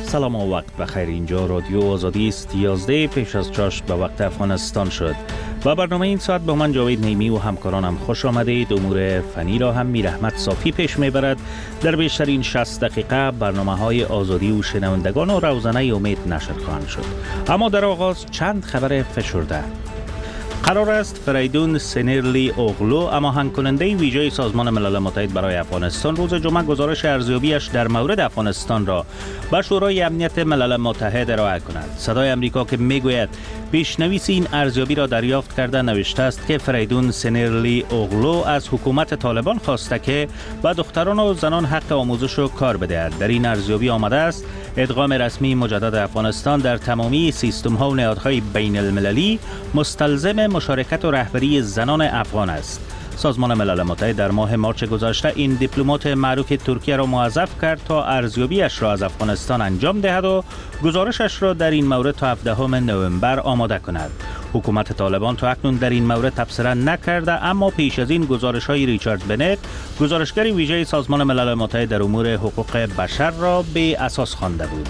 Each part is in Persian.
سلام و وقت بخیر. اینجا رادیو آزادی است. 11 پیش از چاشت به وقت افغانستان شد و برنامه این ساعت با من جاوید نیمی و همکارانم خوش آمدید. امور فنی را هم میر احمد صافی پیش میبرد. در بیشترین 60 دقیقه برنامه های آزادی و شنوندگان و روزانه امید نشر خواهند شد. اما در آغاز چند خبر فشرده. قرار است فریدون سنیرلی اوغلو، آهنگ کننده ویژه سازمان ملل متحد برای افغانستان، روز جمعه گزارش ارزیابیش در مورد افغانستان را به شورای امنیت ملل متحد ارائه کند. صدای امریکا که میگوید پیشنویس این ارزیابی را دریافت کرده نوشته است که فریدون سنیرلی اوغلو از حکومت طالبان خواسته که به دختران و زنان حق آموزش و کار بدهد. در این ارزیابی آمده است ادغام رسمی مجدد افغانستان در تمامی سیستم‌ها و نهادهای بین المللی مستلزم مشارکت و رهبری زنان افغان است. سازمان ملل متحد در ماه مارچ گذشته این دیپلمات معروف ترکیه را موظف کرد تا ارزیابیش را از افغانستان انجام دهد و گزارشش را در این مورد تا 17 نوامبر آماده کند. حکومت طالبان تا اکنون در این مورد تبصره نکرده، اما پیش از این گزارش‌های ریچارد بنت، گزارشگر ویژه سازمان ملل متحد در امور حقوق بشر را به اساس خوانده بود.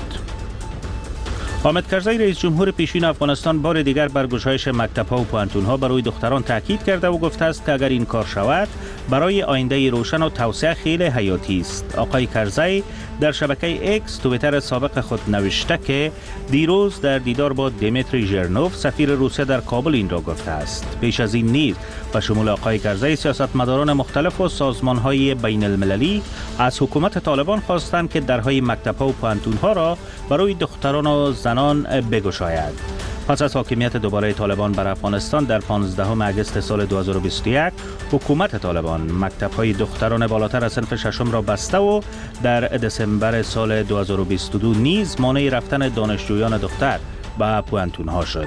حامد کرزی رئیس جمهور پیشین افغانستان بار دیگر بر گشایش مکتب‌ها و پوهنتون‌ها برای دختران تاکید کرده و گفته است که اگر این کار شود برای آینده روشن و توسعه خیلی حیاتی است. آقای کرزی در شبکه اکس توییتر سابق خود نوشته که دیروز در دیدار با دیمیتری ژرنوف سفیر روسیه در کابل این را گفته است. پیش از این نیز به شمول آقای کرزی سیاستمداران مختلف و سازمان‌های بین المللی از حکومت طالبان خواستند که درهای مکتب‌ها و پوهنتون‌ها را برای دختران و زنان بگشاید. پس از حاکمیت دوباره طالبان بر افغانستان در 15 اگست سال 2021، حکومت طالبان مکتب‌های دختران بالاتر از صنف ششم را بسته و در دسامبر سال 2022 نیز مانع رفتن دانشجویان دختر به پوهنتون‌ها شد.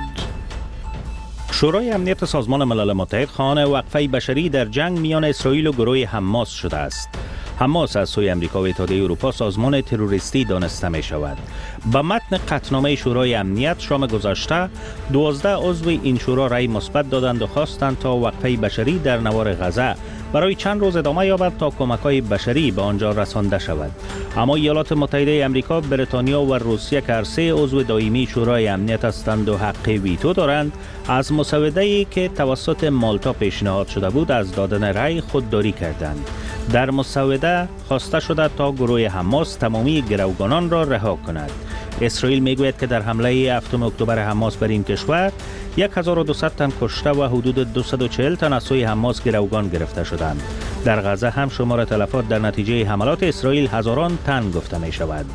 شورای امنیت سازمان ملل متحد خواهان وقفه بشری در جنگ میان اسرائیل و گروه حماس شده است. حماس از سوی امریکا و اتحادیه اروپا سازمان تروریستی دانسته می شود. به متن قطعنامه شورای امنیت شام گذشته 12 عضو این شورا رأی مثبت دادند و خواستند تا وقفه بشری در نوار غزه برای چند روز ادامه یابد تا کمک‌های بشری به آنجا رسانده شود. اما ایالات متحده آمریکا، بریتانیا و روسیه که هر سه عضو دائمی شورای امنیت هستند و حق ویتو دارند، از مسوده‌ای که توسط مالتا پیشنهاد شده بود از دادن رأی خودداری کردند. در مسوده خواسته شده تا گروه حماس تمامی گروگانان را رها کند. اسرائیل میگوید که در حمله 7 اکتبر حماس بر این کشور 1200 تن کشته و حدود 240 تن از سوی حماس گروگان گرفته شدند. در غزه هم شمار تلفات در نتیجه حملات اسرائیل هزاران تن گفته می شود.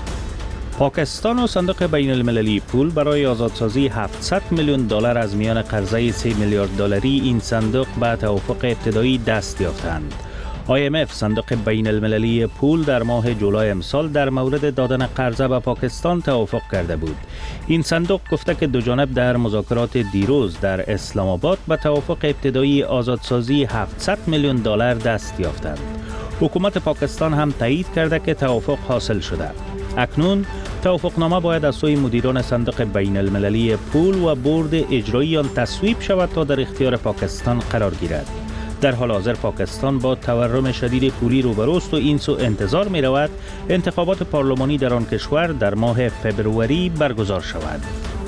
پاکستان و صندوق بین المللی پول برای آزادسازی 700 میلیون دلار از میان قرضه 3 میلیارد دلاری این صندوق به توافق ابتدایی دست یافتند. IMF صندوق بین المللی پول در ماه جولای امسال در مورد دادن قرضه به پاکستان توافق کرده بود. این صندوق گفته که دو جانب در مذاکرات دیروز در اسلام آباد به توافق ابتدایی آزادسازی 700 میلیون دلار دست یافتند. حکومت پاکستان هم تایید کرده که توافق حاصل شده. اکنون توافقنامه باید از سوی مدیران صندوق بین المللی پول و بورد اجرایی آن تصویب شود تا در اختیار پاکستان قرار گیرد. در حال حاضر پاکستان با تورم شدید پولی روبروست و این سو انتظار می رود انتخابات پارلمانی در آن کشور در ماه فبروری برگزار شود.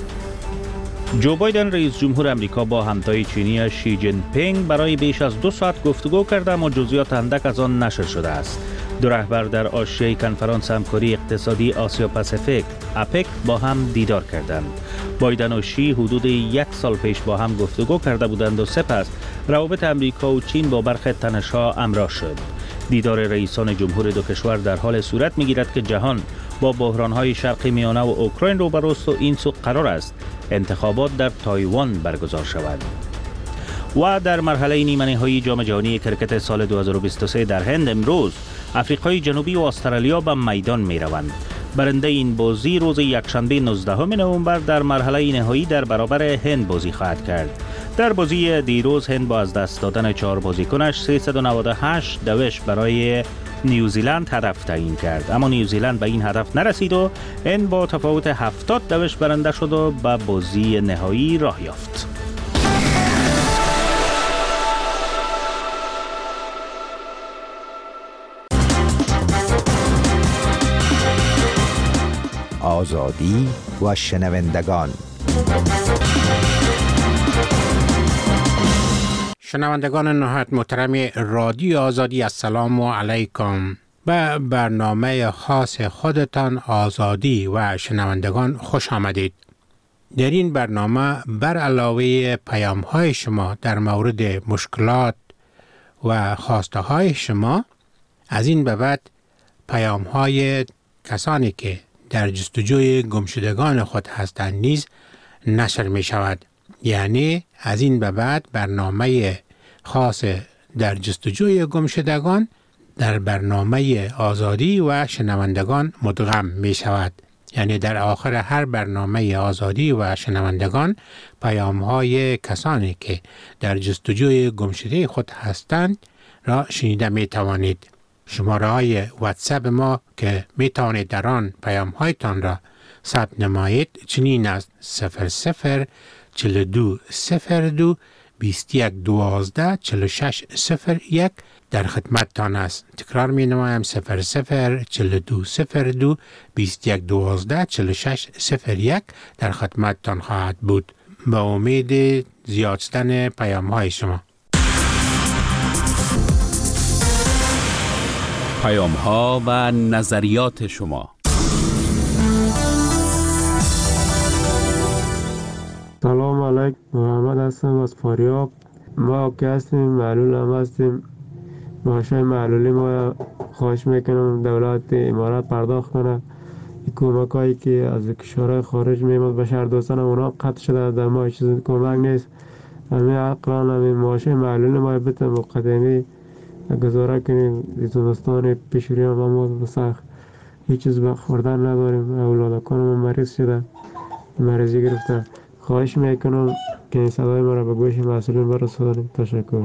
جو بایدن رئیس جمهور امریکا با همتای چینی شی جین پینگ برای بیش از 2 ساعت گفتگو کرده، اما جزئیات اندک از آن نشر شده است. دو رهبر در آشیای کنفرانس همکاری اقتصادی آسیا پاسیفیک اپک با هم دیدار کردند. بایدن و شی حدود 1 سال پیش با هم گفتگو کرده بودند و سپس روابط امریکا و چین با برخی تنش‌ها همراه شد. دیدار رئیسان جمهور دو کشور در حال صورت می‌گیرد که جهان با بحران‌های شرق میانه و اوکراین روبروست و این سو قرار است انتخابات در تایوان برگزار شود. و در مرحله نیمه نهایی جام جهانی کرکت سال 2023 در هند امروز آفریقای جنوبی و استرالیا به میدان می روند. برنده این بازی روز یکشنبه 19 نوامبر در مرحله نهایی در برابر هند بازی خواهد کرد. در بازی دیروز هند با از دست دادن 4 بازیکنش 398 دوش برای نیوزیلند هدف تعیین کرد، اما نیوزیلند به این هدف نرسید و هند با تفاوت 70 دوش برنده شد و به بازی نهایی راه یافت. آزادی و شنوندگان. شنوندگان نهایت محترم رادیو آزادی، السلام علیکم. به برنامه خاص خودتان آزادی و شنوندگان خوش آمدید. در این برنامه بر علاوه پیام‌های شما در مورد مشکلات و خواسته های شما، از این به بعد پیام‌های کسانی که در جستجوی گمشدگان خود هستند نیز نشر می شود. یعنی از این به بعد برنامه خاص در جستجوی گمشدگان در برنامه آزادی و شنوندگان مدغم می شود. یعنی در آخر هر برنامه آزادی و شنوندگان پیام‌های کسانی که در جستجوی گمشده خود هستند را شنیده می توانید. شماره های واتساپ ما که می توانید در آن پیام‌هایتان را ثبت نمایید چنین است: 00 42 02 21 12 46 01 در خدمت تان است. تکرار می نمایم: 00 42 02 21 12 46 01 در خدمت تان خواهد بود. به امید زیاد شدن پیام های شما. پیام ها و نظریات شما. سلام علیکم، محمد هستم از فاریاب. ما که هستیم معلول هم هستیم. معاشای معلولی ما خواهش میکنم دولت امارات پرداخت کنه. کمک هایی که از کشورهای خارج میمد به شهر دوستان اونا قطع شده، در ما چیز کمک نیست. همین عقلان همین معاشای معلولی ما بتن مقدمی گزاره کنیم. زمستان پیشوری هم ما سخت هیچ چیز به خوردن نداریم. اولادکان ما مریض شده، مریضی گرفته. خواهش میکنم که این صدای ما را به گوش مسئولین برسانید. تشکر.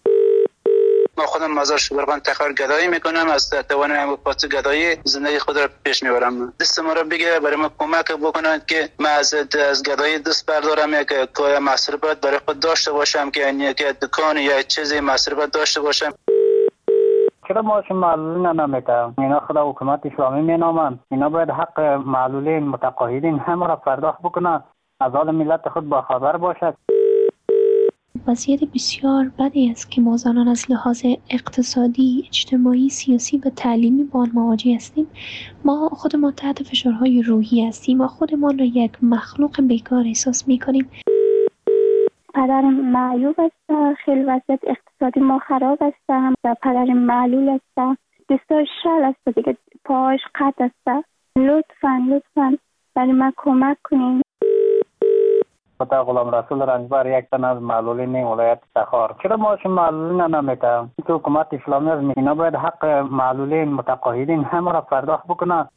ما خودم مزار شبرغان تخار گدایی میکنم، از توانم پاس گدایی زندگی خود را پیش میبرم. دست ما را بگیره، برای ما کمک بکنند که ما از گدایی دست بردارم، یک کوی مصرفات برای خود داشته باشم، که یک دکان یا چیزی مصرفات داشته باشم. چرا ماش معلولین نمیکنم؟ اینا خدا حکومت اسلامی مینامند. اینا باید حق معلولین متقاعدین همه را پرداخت بکنند، از حال ملت خود با خبر باشد. وضعیت بسیار بدی است که ما زنان از لحاظ اقتصادی، اجتماعی، سیاسی و تعلیمی با آن مواجه هستیم. ما خودمان تحت فشارهای روحی هستیم و خودمان را یک مخلوق بیکار احساس می‌کنیم. پدرم معیوب است، خیلی وضعیت اقتصادی ما خراب است و پدرم معلول است، دستاش شل است دیگه، پاهاش قطع است. لطفاً برای من کمک کنین. خدا غلام رسول رنجبر یک تن از معلولین ولایت تخار. چرا ماش معلولین نمیکنم؟ تو حکومت اسلامی از اینا باید حق معلولین متقاعدین همه را پرداخت بکنند.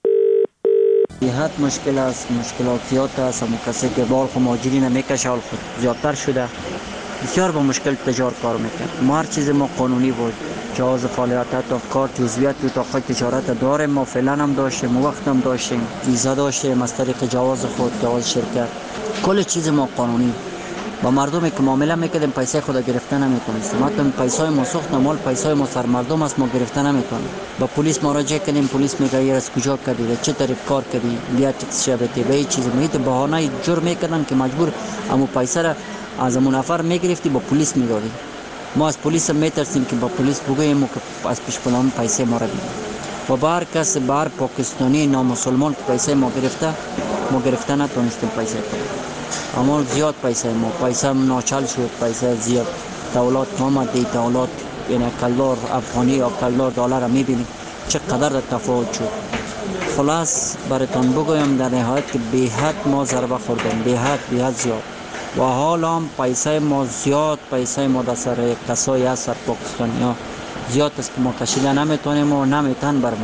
صحت مشکل است، مشکلات زیاد است. همون کسی که بال خود ماجری نمیکشه حال خود زیادتر شده، بسیار با مشکل تجار کار میکنه. ما هر چیز ما قانونی بود، جواز فعالیت تا کار جزئیات تو اتاق تجارت داریم. ما فعلا هم داشتیم، وقت هم داشتیم، ویزا داشتیم از طریق جواز خود، جواز شرکت، کل چیز ما قانونی. با مردمی که معامله میکردیم پیسه خود گرفته نمیتونستیم. حتی پیسای ما سوخت مال پیسای ما سر مردم است، ما گرفته نمیتونیم. با پلیس مراجعه کردیم، پلیس میگه این از کجا کردی، چه طریق کار کردی، بیا تکس شبته به چیز میگه بهانه جور میکردن که مجبور امو پیسه را از امو نفر میگرفتی با پلیس میدادی. ما از پلیس میترسیم که با پلیس بگوییم که از پیش پلان پیسه ما را بگیریم. و بار کس بار پاکستانی نامسلمان که پیسه ما گرفته نتونستیم پیسه کنیم. اما زیاد پیسه ناچل شد، پیسه زیاد. دولت آمد، دولت یعنی کلدار افغانی یا کلدار دلار میبینی چقدر تفاوت شد. خلاص براتون بگویم در نهایت که به حد ما ضربه خوردیم، به حد زیاد. و حال هم پیسه ما زیاد، پیسه ما در سر کسایی هست سر پاکستانی ها زیاد است که ما کشیده نمیتونیم و نمیتون بر ما.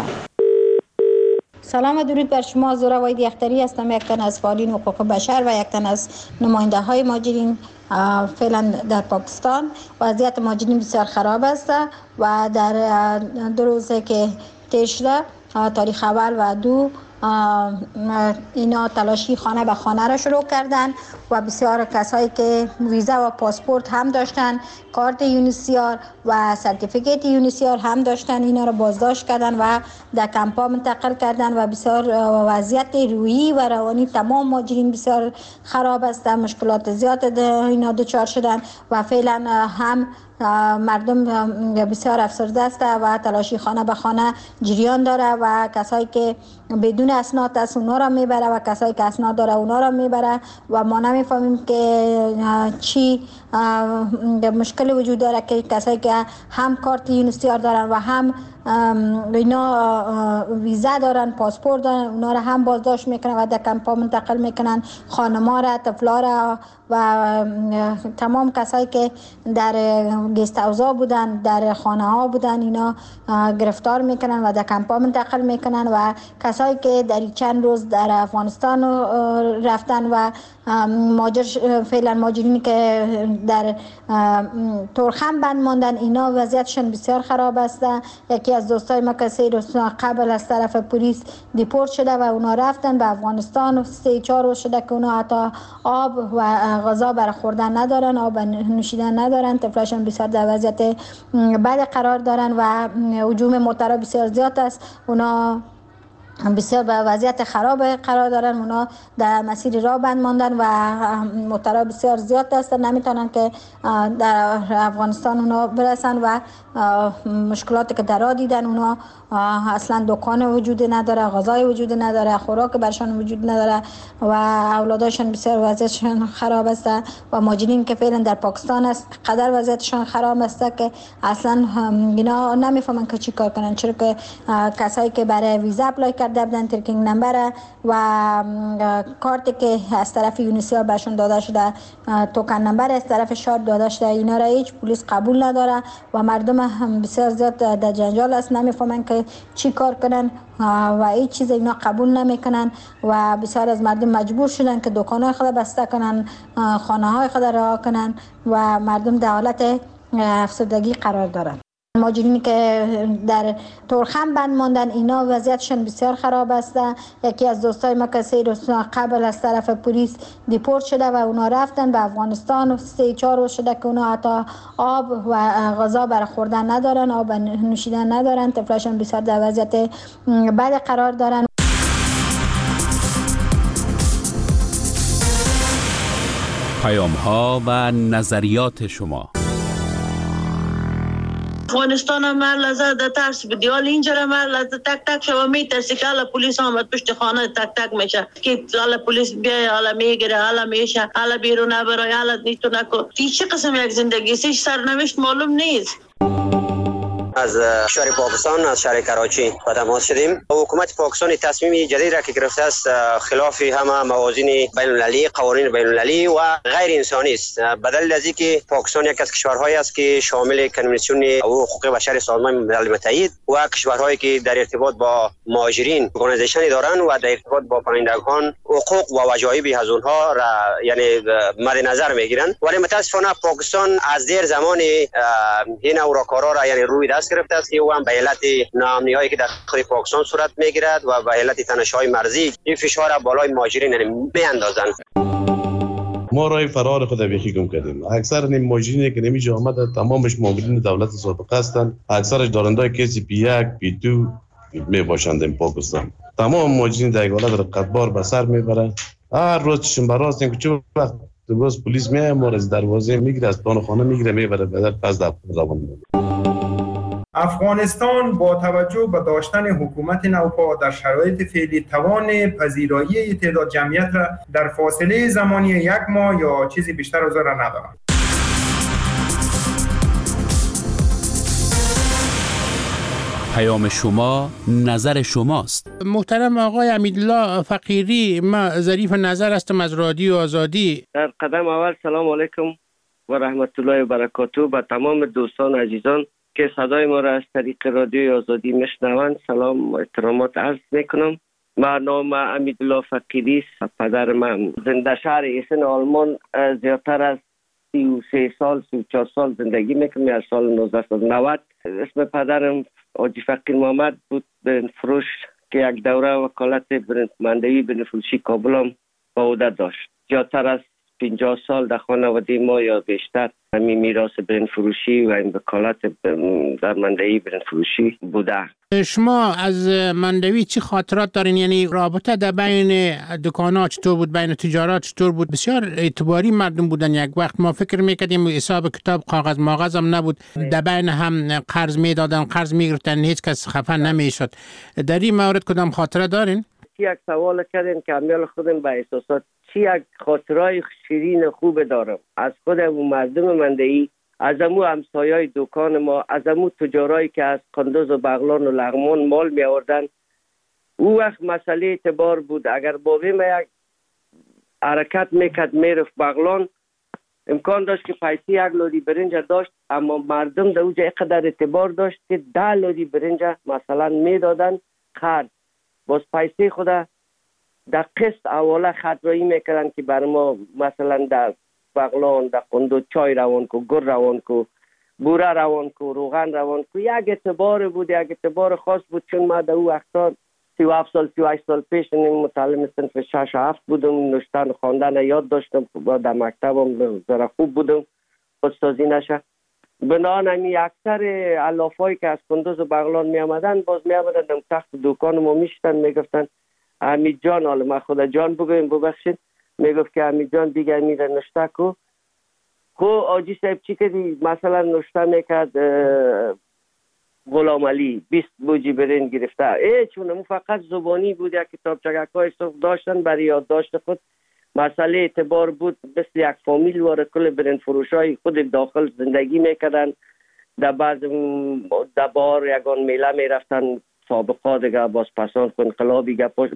سلام و درود بر شما. زهره وحید یختری هستم، یک تن از فعالین حقوق بشر و یک تن از نماینده های مهاجرین فعلا در پاکستان. وضعیت مهاجرین بسیار خراب است و در 2 روزه که طی شده، تاریخ اول و 2 اینا تلاشی خانه به خانه را شروع کردن و بسیار کسایی که ویزا و پاسپورت هم داشتن، کارت یونیسیار و سرتیفیکیت یونیسیار هم داشتن، اینا را بازداشت کردن و در کمپا منتقل کردن و بسیار وضعیت روحی و روانی تمام مهاجرین بسیار خراب است، مشکلات زیاد اینا دچار شدن و فعلا هم مردم بسیار افسرده است و تلاشی خانه به خانه جریان داره و کسایی که بدون اسناد است اونا را میبره و کسایی که اسناد داره اونا را میبره و ما نمیفهمیم که چی مشکل وجود داره که کسایی که هم کارت یونیسیار دارن و هم اینا ویزا دارن، پاسپورت دارن، اونا را هم بازداشت میکنن و در کمپا منتقل میکنن، خانما را، طفلا را و تمام کسایی که در گست هاوس‌ها بودن، در خانه ها بودن، اینا گرفتار میکنن و در کمپا منتقل میکنن و کسایی که در چند روز در افغانستان رفتن و فعلا مهاجرینی که در تورخم بند ماندن، اینا وضعیتشون بسیار خراب است. یکی از دوستای ما که 3 روز قبل از طرف پلیس دیپورت شده و اونا رفتن به افغانستان و 3-4 روز شده که اونا حتی آب و غذا برای خوردن ندارن، آب نوشیدن ندارن، طفلاشون بسیار در وضعیت بد قرار دارن و هجوم موترها بسیار زیاد است، اونا بسیار به وضعیت خراب قرار دارن، اونا در مسیر راه بند ماندن و موترها بسیار زیاد هستن، نمیتونن که در افغانستان اونا برسن و مشکلاتی که در راه دیدن، اونا اصلا دکان وجود نداره، غذای وجود نداره، خوراک برشان وجود نداره و اولاداشون بسیار وضعیتشون خراب است و مهاجرین که فعلا در پاکستان است قدر وضعیتشون خراب است که اصلا اینا نمیفهمن که چی کار کنن، چرا که کسایی که برای ویزا اپلای کرده بودن، ترکینگ نمبر و کارتی که از طرف یونیسیار بهشون داده شده، توکن نمبر از طرف شاد داده شده، اینا را هیچ پلیس قبول نداره و مردم بسیار زیاد در جنجال است، نمیفهمن که چی کار کنن و هیچ چیز اینا قبول نمیکنن و بسیار از مردم مجبور شدن که دکانهای خود بسته کنن، خانه های خود رها کنن و مردم در حالت افسردگی قرار دارن. مهاجرینی که در تورخم بند ماندن، اینا وضعیتشون بسیار خراب است. یکی از دوستای ما که 3 روز قبل از طرف پلیس دیپورت شده و اونا رفتن به افغانستان و 3-4 روز شده که اونا حتی آب و غذا برای خوردن ندارن، آب نوشیدن ندارن، طفلاشون بسیار در وضعیت بد قرار دارن. پیام ها و نظریات شما. افغانستان هم لحظه در ترس بدی، حال اینجا هم لحظه تک تک شما میترسی که حالا پلیس آمد پشت خانه تک تک میشه که حالا پلیس بیای، حالا میگیره، حالا میشه، حالا بیرون نبرای، حالا نیتو نکن. چه قسم یک زندگی است؟ سرنوشت معلوم نیست. از شهر پاکستان، از شهر کراچی با تماس شدیم. حکومت پاکستان تصمیم جدید را که گرفته است خلاف همه موازین بین المللی، قوانین بین المللی و غیر انسانی است. بدل از اینکه پاکستان یک از کشورهایی است که شامل کنوانسیون حقوق بشر سازمان ملل متحد و کشورهایی که در ارتباط با مهاجرین ارگانیزیشنی دارند و در ارتباط با پناهندگان حقوق و وجایب از اونها را یعنی مد نظر میگیرند، ولی متاسفانه پاکستان از دیر زمان این اوراکارا را یعنی روی دست گرفته است که او هم به علت ناامنی‌هایی که در داخل پاکستان صورت میگیرد و به علت تنش‌های مرزی این فشار را بالای مهاجرین میاندازند. ما راه فرار خود بیخی گم کردیم. اکثر این مهاجرینی که نمیشه آمده تمامش مامورین دولت سابقه هستند، اکثرش دارندای کسی پی1 پی2 میباشند این پاکستان. تمام مهاجرین در حالت رقتبار به سر میبره. هر روز چشم براست این که چه وقت باز پلیس میاد ما از دروازه میگیره، از پان خانه میگیره میبره به پس در روان میکنه. افغانستان با توجه به داشتن حکومت نوپا در شرایط فعلی توان پذیرایی تعداد جمعیت را در فاصله زمانی 1 ماه یا چیزی بیشتر از آن را ندارد. پیام شما نظر شماست. محترم آقای امیدالله فقیری، ما ظریف نظر هستم از رادیو آزادی. در قدم اول سلام علیکم و رحمت الله و برکاته به تمام دوستان و عزیزان که صدای ما را از طریق رادیوی آزادی میشنوند سلام و احترامات عرض میکنم. من نام امیدالله فقیری است. پدر من زنده شهر ایسن آلمان زیادتر از 33 سال 34 سال زندگی میکنم. از سال 1990 اسم پدرم حاجی فقیر محمد بود. به فروش که یک دوره وکالت مندوی بنفروشی کابل هم به عهده داشت. زیادتر از 50 سال در خانواده ما یا بیشتر همین میراث برنج فروشی و این وکالت در مندوی برنج فروشی بوده. شما از مندوی چی خاطرات دارین؟ یعنی رابطه در بین دکان‌ها چطور بود، بین تجارت چطور بود؟ بسیار اعتباری مردم بودن. یک وقت ما فکر میکردیم حساب کتاب کاغذ ماغذ هم نبود، در بین هم قرض میدادن، قرض میگرفتن، هیچ کس خفه نمیشد. در این مورد کدام خاطره دارین؟ یک سوال کردین که امیال خودم به احساسات چی یک خاطرای شیرین خوب دارم از خودم و مردم مندوی، از امو همسایای دکان ما، از امو تجارایی که از قندوز و بغلان و لغمان مال می آوردن. او وقت مسئله اعتبار بود. اگر بابی ما یک حرکت میکرد میرفت بغلان، امکان داشت که پیسی یک لودی برنج داشت، اما مردم در اوجه اقدر اعتبار داشت که 10 لودی برنج مثلا میدادن خرد، باز پیسی خدا در قسط اوله خطرایی میکردن که بر ما مثلا در بغلان، در قندوز چای روان کو، گر روان کو، بوره روان کو، روغن روان کو. یک اعتبار بود، یک اعتبار خاص بود. چون ما در او وقتا 37 سال 38 سال پیش متعلم صنف 6 و 7 بودم، نوشتن و خواندن یاد داشتم، در مکتبم ذره خوب بودم، خودسازی نشه. بنابراین اکثر علافایی که از قندوز و بغلان می آمدن باز می آمدن در تخت دکان ما میشتن، میگفتن حمید جان، حالا من خدا جان بگویم ببخشید، میگفت که حمید جان دیگر میره نشته کو. خو آجی صاحب چی کردی؟ مثلا نشته میکرد غلام علی 20 بوجی برنج گرفته. چون فقط زبانی بود، یک کتاب چگکای صف داشتن برای یادداشت خود. مسئله اعتبار بود، مثل یک فامیل وارد کل برنج فروشای خود داخل زندگی میکردن. در بعض دبار یگان میله میرفتن، سابقا دیگه باز پسان انقلابی گپاش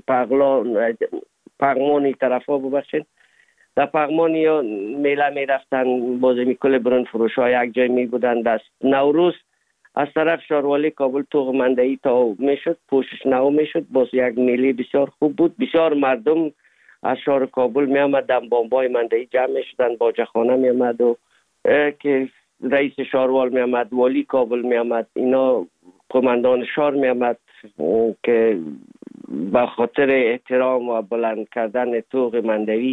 پغمانی طرفا ببخشید، در پغمانی یا میله میرفتن، باز میکل برنج فروش ها یک جای میبودن. دست نوروز از طرف شاروالی کابل توغ مندوی تا میشد، پوشش نو میشد، باز یک میله بسیار خوب بود. بسیار مردم از شهر کابل میامدن، بامبای مندوی جمع میشدن، باجخانه میامد و که رئیس شاروال میامد، والی کابل میامد، اینا قماندان شهر میامد که به خاطر احترام و بلند کردن توغ مندوی.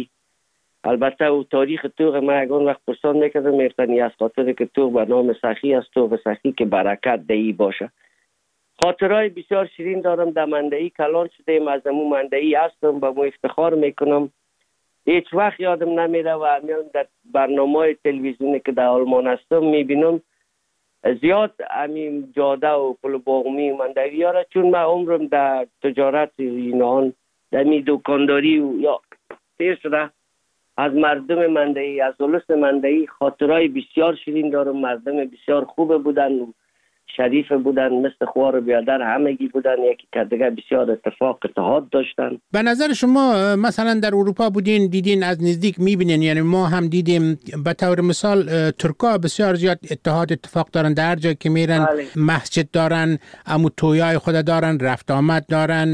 البته او تاریخ توغ ما یکان وقت پرسان میکردم، میفتنی از خاطر که توغ به نام سخی است، توغ سخی که برکت دهی باشه. خاطرهای بسیار شیرین دارم در مندوی. کلان شدیم، از امو مندوی هستم، به مو افتخار میکنم. هیچ وقت یادم نمیره و در برنامه تلویزیونی که در آلمان هستم میبینم زیاد همین جاده و پل باغمی مندوی ها را، چون من عمرم در تجارت اینان در می دکانداری و یا تیر شده، از مردم مندوی، از اولس مندوی خاطرهای بسیار شیرین دارم. مردم بسیار خوب بودن، شریف بودن، مثل خوار بیادر همگی بودن، یکی که دیگه بسیار اتفاق اتحاد داشتن. به نظر شما مثلا در اروپا بودین، دیدین، از نزدیک میبینین، یعنی ما هم دیدیم به طور مثال ترکا بسیار زیاد اتفاق دارن، در جایی که میرن مسجد دارن، امو تویای خود دارن، رفت آمد دارن،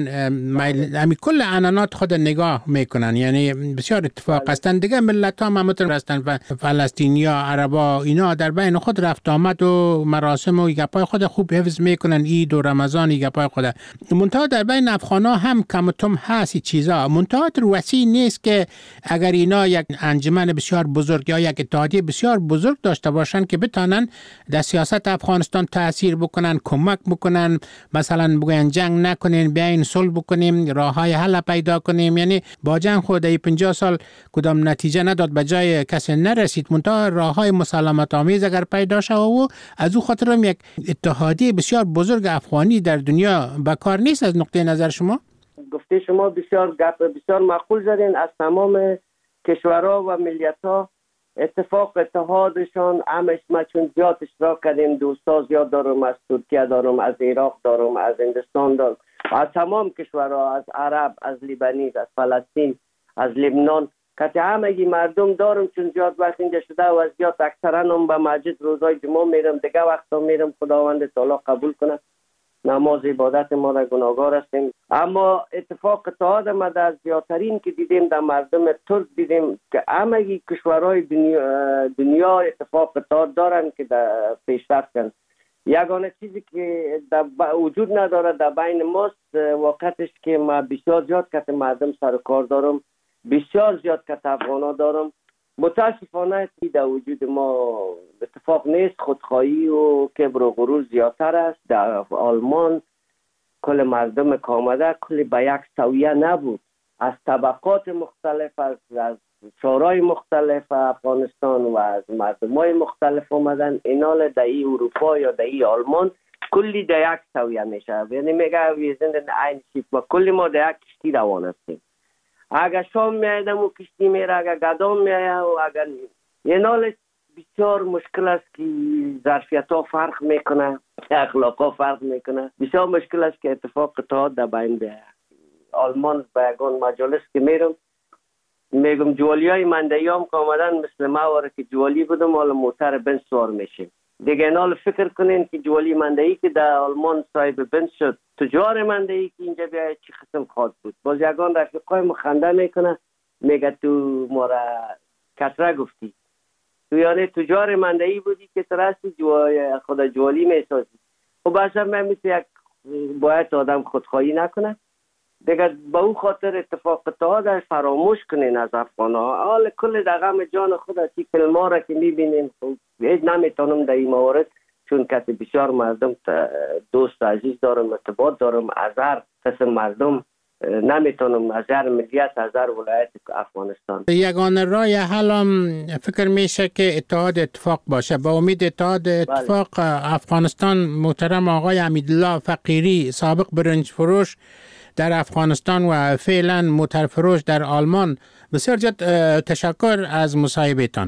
همین کل عنعنات خود نگاه میکنن، یعنی بسیار اتفاق هستن. دیگه ملت ها همتون هستن و فلسطینیا، عربا، اینا در بین خود رفت آمد و مراسم و گپای خود خوب حفظ میکنن، عید و رمضان گپای خود. منتها در بین افغانا هم کم و تم هست چیزا، منتها وسیع نیست که اگر اینا یک انجمن بسیار بزرگ یا یک اتحادیه بسیار بزرگ داشته باشن که بتانن در سیاست افغانستان تاثیر بکنن، کمک بکنن، مثلا بگن جنگ نکنین، بیاین صلح بکنیم، راههای حل پیدا کنیم. یعنی با جنگ خود 50 سال کدام نتیجه نداد، به جای کسی نرسید، منتها راههای مسالمت آمیز اگر پیدا شد و از او خاطر هم یک اتحادیه بسیار بزرگ افغانی در دنیا بکار نیست. از نقطه نظر شما گفته شما بسیار بسیار معقول زدین. از تمام کشورها و ملیت‌ها اتفاق اتحادشان همش ما چون زیاد اشتراک کردیم. دوستا زیاد دارم، از ترکیه دارم، از عراق دارم، از هندوستان دارم، از تمام کشورها، از عرب، از لیبانیز، از فلسطین، از لبنان، که همگی مردم دارم. چون زیاد وقت اینجا شده و زیاد اکثرا هم به مسجد روزای جمعه میرم، دیگه وقتا میرم، خداوند تعالی قبول کنه نماز عبادت ما را، گناهگار هستیم. اما اتفاق اتحاد ما در زیادترین که دیدیم در مردم ترک دیدیم که همگی کشورهای دنیا اتفاق اتحاد دارن که در پیشرفت کن. یگانه چیزی که وجود نداره در بین ماست واقعتش که ما بسیار زیاد کت مردم سر کار دارم، بسیار زیاد کت افغانا دارم. متاسفانه در وجود ما اتفاق نیست. خودخواهی و کبر و غرور زیادتر است. در آلمان کل مردم که آمده کلی به یک سویه نبود، از طبقات مختلف، از شورای مختلف افغانستان و از مردمای مختلف آمدن. اینال در ای اروپا یا در ای آلمان کلی در یک سویه میشه، یعنی میگه ویزند این شیپ و کلی ما در یک کشتی روان هستیم. اگر شام میایدم و کشتی میره، اگر گدام میایه و اگر اینال بسیار مشکل است که ظرفیت ها فرق میکنه، اخلاق ها فرق میکنه. بسیار مشکل است که اتفاق اتحاد در بین آلمان به یگان مجالس که میگم جوالی های مندهی هم که آمدن مثل ما واره که جوالی بودم حالا موتر بنز سوار میشیم دیگه. اینال فکر کنین که جوالی مندهی که در آلمان صاحب بنز شد، تجار مندهی که اینجا بیاید چی قسم خواهد بود. باز یگان رفیقای مخنده میکنه میگه تو ما را کتره گفتی، تو یعنی تجار مندهی بودی که ترستی خدا جوالی میسازی. خب اصلا من مثل یک باید آدم خودخواهی نکنه دیگه. با او خاطر اتفاق اتحاد فراموش کنین از افغان ها. حال کل در غم جان خود تی فیلم ها را که میبینین هیچ نمیتونم در این موارد، چون کسی بسیار مردم دوست عزیز دارم، ارتباط دارم، از هر قسم مردم نمیتونم، از هر ملیت، از هر ولایت افغانستان. یگانه راه حل فکر میشه که اتحاد اتفاق باشه. با امید اتحاد اتفاق افغانستان. محترم آقای امیدالله فقیری، سابق برنج فروش در افغانستان و فعلا موتر فروش در آلمان، بسیار زیاد تشکر از مصاحبهتان.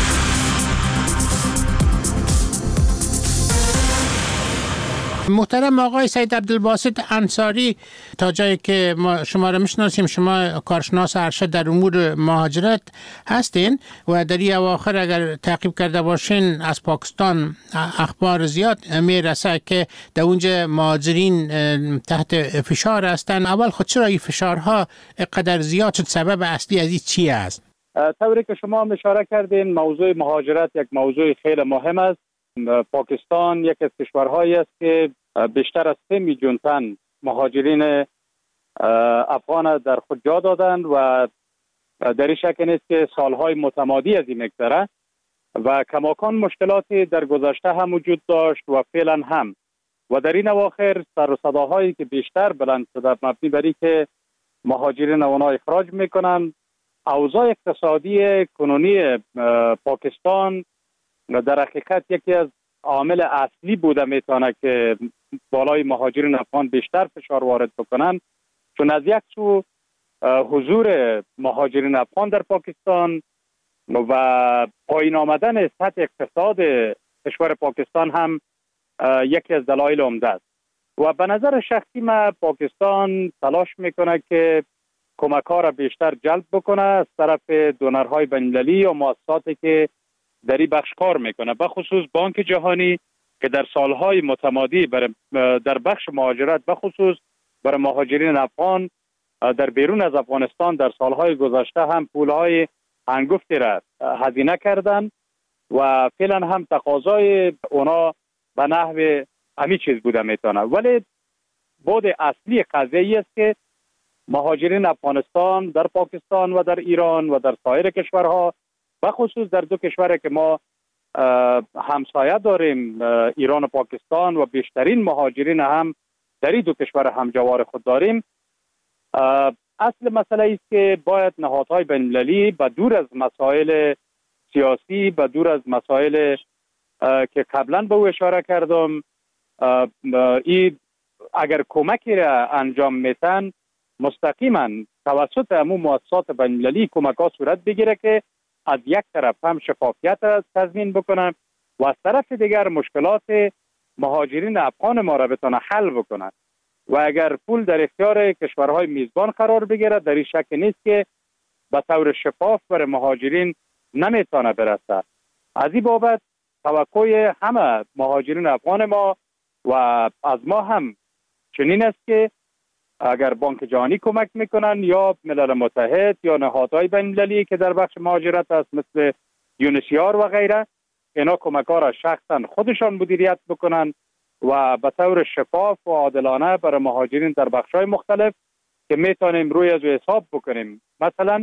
محترم آقای سید عبدالباسط انصاری، تا جایی که ما شما را میشناسیم شما کارشناس ارشد در امور مهاجرت هستین و در این اواخر اگر تعقیب کرده باشین از پاکستان اخبار زیاد میرسه که در اونجا مهاجرین تحت فشار هستن. اول خود چرا این فشارها اینقدر زیاد شد؟ سبب اصلی از این چی است؟ طوری که شما اشاره کردین موضوع مهاجرت یک موضوع خیلی مهم است. پاکستان یک از کشورهایی است که بیشتر از 3 میلیون تن مهاجرین افغان در خود جا دادند و در این شک نیست که سالهای متمادی از این مگذره و کماکان مشکلاتی در گذشته هم وجود داشت و فعلا هم. و در این اواخر سر و صداهایی که بیشتر بلند شده مبنی بر اینکه مهاجرین اونا اخراج میکنن. اوضاع اقتصادی کنونی پاکستان در حقیقت یکی از عامل اصلی بوده میتونه که بالای مهاجرین افغان بیشتر فشار وارد بکنن، چون از یک سو حضور مهاجرین افغان در پاکستان و پایین آمدن سطح اقتصاد کشور پاکستان هم یکی از دلایل عمده است. و به نظر شخصی من پاکستان تلاش میکنه که کمک‌ها را بیشتر جلب بکنه از طرف دونرهای بین‌المللی و مؤسساتی که در این بخش کار میکنه، به خصوص بانک جهانی که در سالهای متمادی در بخش مهاجرت به خصوص برای مهاجرین افغان در بیرون از افغانستان در سالهای گذشته هم پولهای انگفتی را هزینه کردن و فعلا هم تقاضای اونا به نحو همین چیز بوده میتونه. ولی بود اصلی قضیه است که مهاجرین افغانستان در پاکستان و در ایران و در سایر کشورها، به خصوص در دو کشوری که ما همسایه داریم، ایران و پاکستان، و بیشترین مهاجرین هم در این دو کشور همجوار خود داریم. اصل مسئله است که باید نهادهای بین‌المللی به دور از مسائل سیاسی، به دور از مسائل که قبلا به او اشاره کردم، این اگر کمکی را انجام میتن مستقیما توسط همون مؤسسات بین‌المللی کمک ها صورت بگیره که از یک طرف هم شفافیت را تضمین بکنن و از طرف دیگر مشکلات مهاجرین افغان ما را بتونه حل بکنن. و اگر پول در اختیار کشورهای میزبان قرار بگیره در این شک نیست که به طور شفاف برای مهاجرین نمیتونه برسه. از این بابت توقع همه مهاجرین افغان ما و از ما هم چنین است که اگر بانک جهانی کمک میکنن یا ملل متحد یا نهادهای بین‌المللی که در بخش مهاجرت است مثل یونسیار و غیره، اینا کمک ها را شخصا خودشان مدیریت بکنن و به طور شفاف و عادلانه برای مهاجرین در بخش‌های مختلف که میتونیم روی از حساب بکنیم. مثلا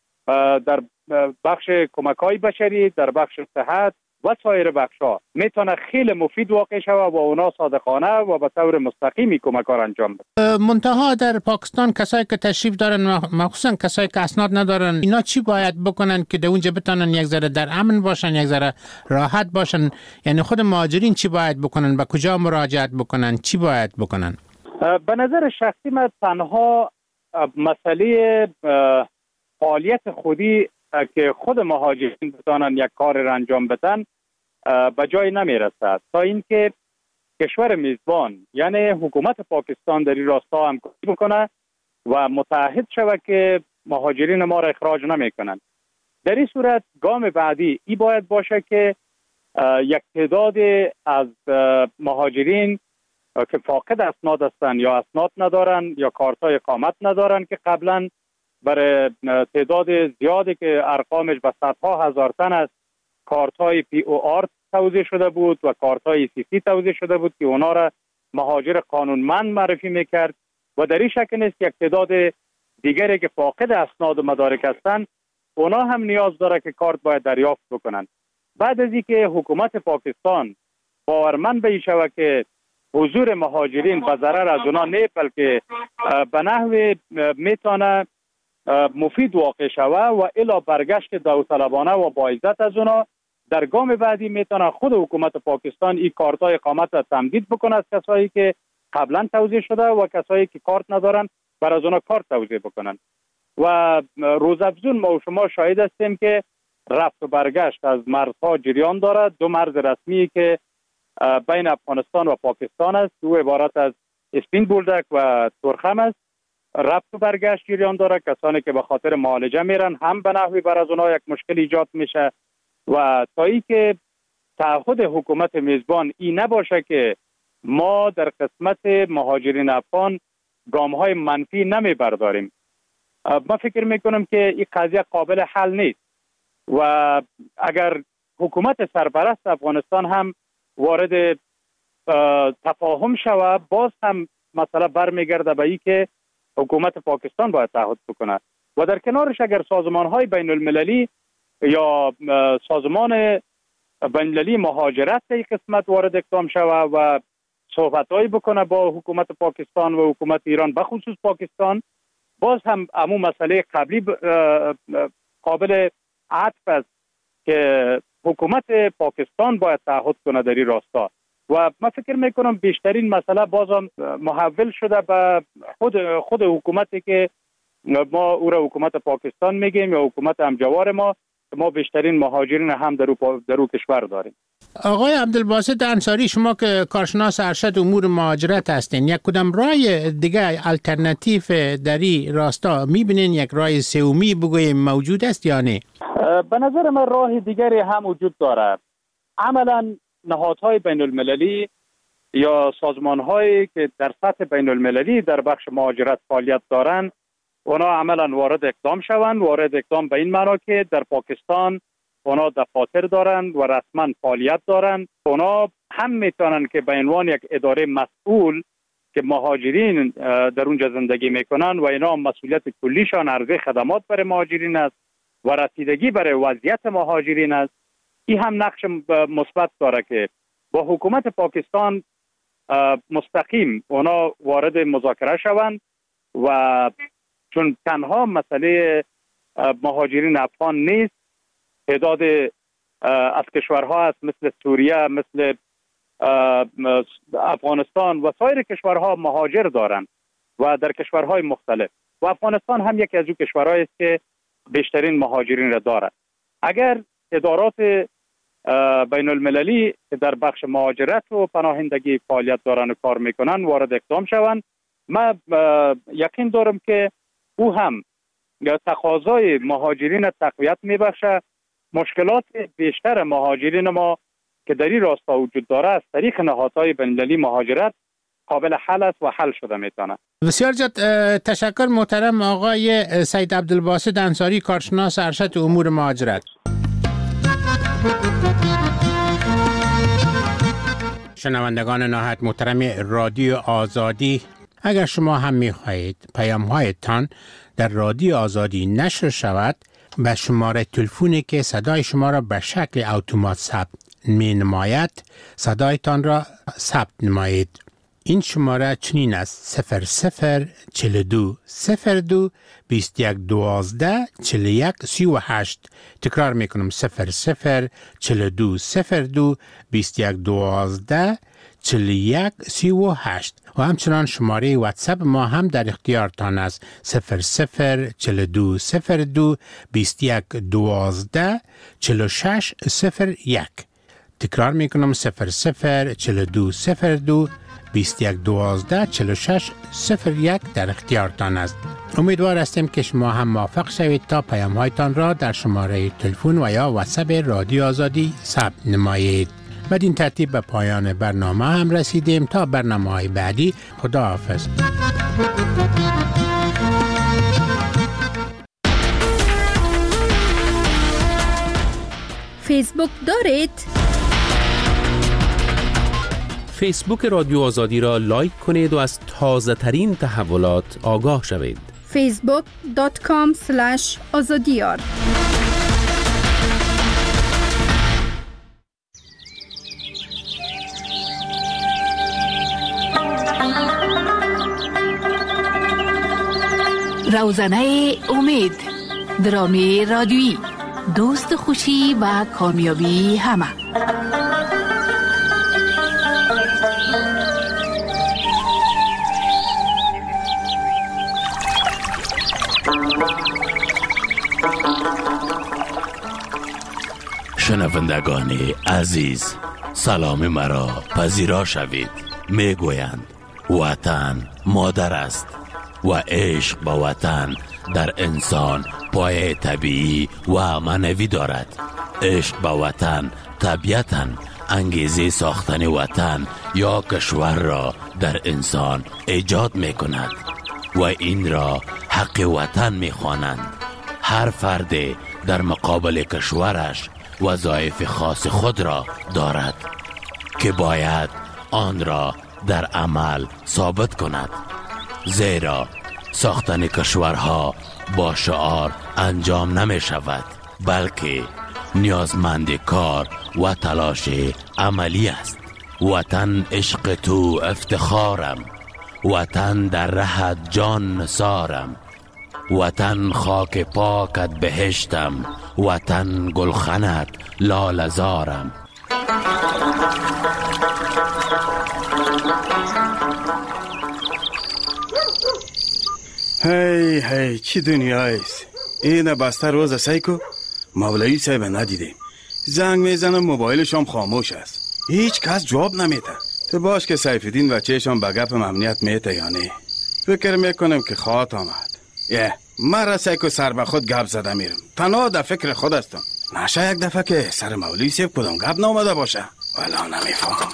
در بخش کمک‌های بشری، در بخش صحت و سایر بخش‌ها میتونه خیلی مفید واقع شود و اونا صادقانه و به طور مستقیمی کمک را انجام بده. منتها در پاکستان کسایی که تشریف دارن، مخصوصا کسایی که اسناد ندارن، اینا چی باید بکنن که در اونجا بتونن یک ذره در امن باشن، یک ذره راحت باشن؟ یعنی خود مهاجرین چی باید بکنن؟ به کجا مراجعت بکنن؟ چی باید بکنن؟ به نظر شخصی من تنها مسئله فعالیت خودی که خود مهاجرین بتانن یک کار را انجام بدن به جای نمیرسد تا اینکه کشور میزبان یعنی حکومت پاکستان در این راستا همکاری بکنه و متعهد شود که مهاجرین ما را اخراج نمیکنن. در این صورت گام بعدی ای باید باشه که یک تعداد از مهاجرین که فاقد اسناد هستند یا اسناد ندارن یا کارتای اقامت ندارن که قبلا برای تعداد زیادی که ارقامش به صدها هزار تن است کارت‌های POR توزیع شده بود و کارت‌های CC توزیع شده بود که اونا را مهاجر قانونمند معرفی میکرد و در این شکل نیست یک تعداد دیگری که فاقد اسناد و مدارک هستند اونا هم نیاز داره که کارت باید دریافت بکنن. بعد از اینکه حکومت پاکستان باورمند به این شود که حضور مهاجرین به ضرر از اونا نه بلکه به نحو میتونه مفید واقع شود و الی برگشت داوطلبانه و با عزت از اونا، در گام بعدی میتونه خود حکومت پاکستان این کارت‌های اقامت را تمدید بکنه از کسایی که قبلا توزیع شده و کسایی که کارت ندارن بر از اونا کارت توزیع بکنن. و روزافزون ما و شما شاهد هستیم که رفت و برگشت از مرزها جریان دارد. دو مرز رسمی که بین افغانستان و پاکستان است، دو عبارت از اسپین بولدک و ترخم است، رفت و برگشت جریان داره. کسانی که به خاطر معالجه میرن هم به نحوی بر از اونها یک مشکل ایجاد میشه و تا ای که تعهد حکومت میزبان این نباشه که ما در قسمت مهاجرین افغان گام‌های منفی نمیبرداریم، من فکر میکنم که این قضیه قابل حل نیست و اگر حکومت سرپرست افغانستان هم وارد تفاهم شود باز هم مسئله برمیگرده به این که حکومت پاکستان باید تعهد بکنه و در کنارش اگر سازمان‌های بین المللی یا سازمان بین المللی مهاجرت در این قسمت وارد اقدام شود و صحبت‌هایی بکنه با حکومت پاکستان و حکومت ایران به خصوص پاکستان، باز هم همون مسئله قبلی قابل عطف است که حکومت پاکستان باید تعهد کنه در این راستا و من فکر میکنم بیشترین مسئله بازم محول شده به خود حکومتی که ما او را حکومت پاکستان میگیم یا حکومت همجوار ما بیشترین مهاجرین هم در او کشور داریم. آقای عبدالباسط انصاری، شما که کارشناس ارشد امور مهاجرت هستین، یک کدام راه دیگه الटरनेटिव در این راستا میبینین؟ یک راه سومی بگویم موجود است یا نه؟ به نظر من راه دیگری هم وجود داره. عملا نهادهای بین المللی یا سازمانهایی که در سطح بین المللی در بخش مهاجرت فعالیت دارن اونا عملا وارد اقدام به این معنا که در پاکستان اونا دفاتر دارن و رسما فعالیت دارن. اونا هم میتونن که به عنوان یک اداره مسئول که مهاجرین در اونجا زندگی میکنن و اینا مسئولیت کلیشان عرضه خدمات برای مهاجرین است و رسیدگی برای وضعیت مهاجرین است، این هم نقش مثبت داره که با حکومت پاکستان مستقیم اونا وارد مذاکره شوند و چون تنها مسئله مهاجرین افغان نیست، تعداد از کشورها هست مثل سوریه، مثل افغانستان و سایر کشورها مهاجر دارند و در کشورهای مختلف و افغانستان هم یکی از اون کشورهایی است که بیشترین مهاجرین را دارد. اگر ادارات بین المللی که در بخش مهاجرت و پناهندگی فعالیت دارن و کار میکنن وارد اقدام شوند، من یقین دارم که او هم تقاضای مهاجرین تقویت میبخشه. مشکلات بیشتر مهاجرین ما که در این راستا وجود داره از طریق نهادهای بین المللی مهاجرت قابل حل است و حل شده میتونه. بسیار تشکر محترم آقای سید عبدالباسط انصاری، کارشناس ارشد امور مهاجرت. شنوندگان نهایت محترم رادیو آزادی، اگر شما هم می‌خواهید پیام‌هایتان در رادیو آزادی نشر شود، به شماره تلفنی که صدای شما را به شکل اتومات ثبت می‌نماید صدایتان را ثبت نمایید. این شماره چنین است: 0042 02 21 12 41 38. تکرار میکنم: 0042 02 21 12 41 38. و همچنان شماره واتساپ ما هم در اختیارتان است: 0042 02 21 12 46 01. تکرار میکنم: 0042 02 21 12 46 01 در اختیارتان است. امیدوار هستیم که شما هم موفق شوید تا پیام‌هایتان را در شماره تلفن و یا واتساپ رادیو آزادی ثبت نمایید. بدین ترتیب به پایان برنامه هم رسیدیم. تا برنامه‌های بعدی، خداحافظ. فیسبوک دارید؟ فیسبوک رادیو آزادی را لایک کنید و از تازه ترین تحولات آگاه شوید. facebook.com/azadiyar روزنه امید، درامی رادیویی، دوست خوشی و کامیابی همه. شنوندگان عزیز، سلام مرا پذیرا شوید. میگویند وطن مادر است و عشق به وطن در انسان پایه طبیعی و معنوی دارد. عشق به وطن طبیعتاً انگیزه ساختن وطن یا کشور را در انسان ایجاد می کند و این را حق وطن می خوانند. هر فرد در مقابل کشورش وظایف خاص خود را دارد که باید آن را در عمل ثابت کند، زیرا ساختن کشورها با شعار انجام نمی شود، بلکه نیازمند کار و تلاش عملی است. وطن عشق تو افتخارم، وطن در رهت جان نثارم، وطن خاک پاکت بهشتم، وطن گلخنت لاله‌زارم. هی هی چی دنیایست؟ این بسته روز سیکو مولوی صاحب ندیدیم. زنگ میزنم موبایلشم خاموش است، هیچ کس جواب نمیده. تو باش که سیفالدین و چهشم به گپ امنیت میته یا نه؟ فکر میکنم که خواهد آمد. مرا سیکو سر به خود گپ زده میرم، تنها در فکر خود هستم. نشه یک دفعه که سر مولوی صاحب کدام گپ نامده باشه. والا نمیفهم،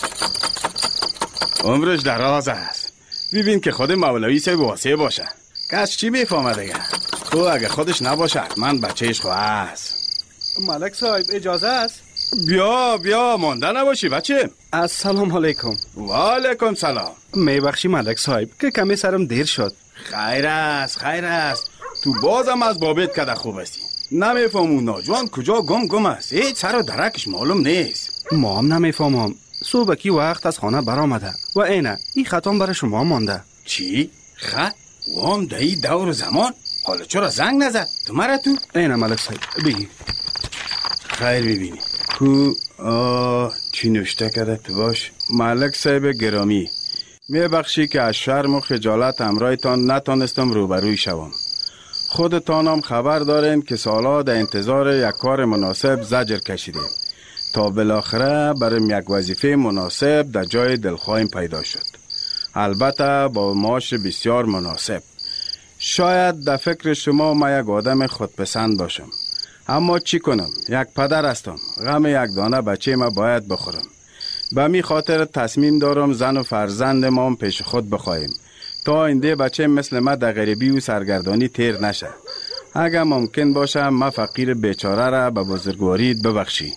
عمرش دراز است. ببین که خود مولوی صاحب واسه باشه، کس چی میفهمه دیگه؟ تو اگه خودش نباشه من بچهش خو هست. ملک صاحب اجازه است؟ بیا مانده نباشی بچه. السلام علیکم. و علیکم سلام. میبخشی ملک صاحب که کمی سرم دیر شد. خیر است. تو بازم از بابت کده خوب هستی. نمیفهمون ناجوان کجا گم است، هیچ سر و درکش معلوم نیست. ما هم نمیفهمم. صبحکی وقت از خانه برآمده و اینه این خطام برای شما مانده. چی؟ خط؟ وام دایی دور زمان؟ حالا چرا زنگ نزد؟ تو مرا تو؟ اینه ملک صاحب بگی. خیر ببینی کو چی نوشته کرده تو باش؟ ملک صاحب گرامی، میبخشی که از شرم و خجالت امرایتان نتانستم روبروی شوم. خودتانم خبر دارین که سالا در انتظار یک کار مناسب زجر کشیدیم تا بالاخره برای یک وظیفه مناسب در جای دلخواهیم پیدا شد، البته با معاش بسیار مناسب. شاید در فکر شما ما یک آدم خودپسند باشم، اما چی کنم، یک پدر هستم، غم یک دانه بچه ما باید بخورم. به می خاطر تصمیم دارم زن و فرزند ما پیش خود بخواهیم تا اینده بچه مثل ما در غریبی و سرگردانی تیر نشه. اگر ممکن باشه ما فقیر بیچاره را به بزرگواری ببخشی،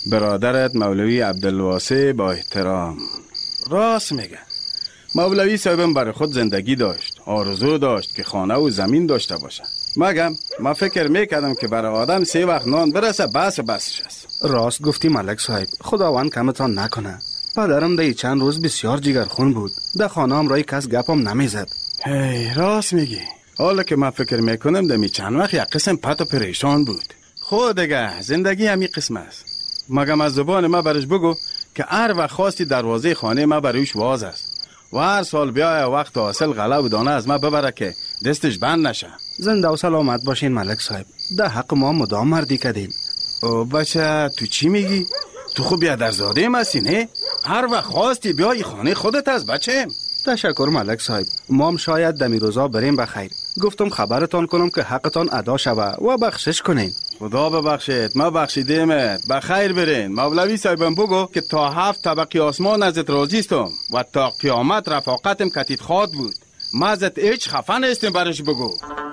برادرت مولوی عبدالواسع با احترام. راست میگه. مولوی صاحبم برای خود زندگی داشت، آرزو داشت که خانه و زمین داشته باشه. من فکر میکردم که برای آدم 3 وقت نان برسه بسش است. راست گفتی ملک صاحب، خداوند کمتان نکنه. پدرم ده چند روز بسیار جگرخون بود، ده خانه هم رای کس گپم نمیزد. راست میگی. حالا که من فکر میکنم دمی چند وقت یک قسم پت و پریشان بود. خود دیگه زندگی همین قسم است. مگم از زبان ما برش بگو که هر وقت خواستی دروازه خانه ما بروش واز است و هر سال بیای وقت حاصل غله و دانه از ما ببره که دستش بند نشه. زنده و سلامت باشین ملک صاحب. ده حق ما مدام مردی کردیم. او بچه تو چی میگی؟ تو خوب بیادرزاده مسی نه؟ هر وقت خواستی بیای خانه خودت از بچه. تشکر ملک صاحب. ما هم شاید دمی روزا بریم بخیر. گفتم خبرتان کنم که حقتان ادا شوه و بخشش کنین. خدا ببخشید، ما بخشیدیمت. بخیر برین. مولوی صاحبم بگو که تا 7 طبقه آسمان ازت راضی استم و تا قیامت رفاقتم کتید خواد بود. ما ازت هیچ خفه نیستیم برش بگو.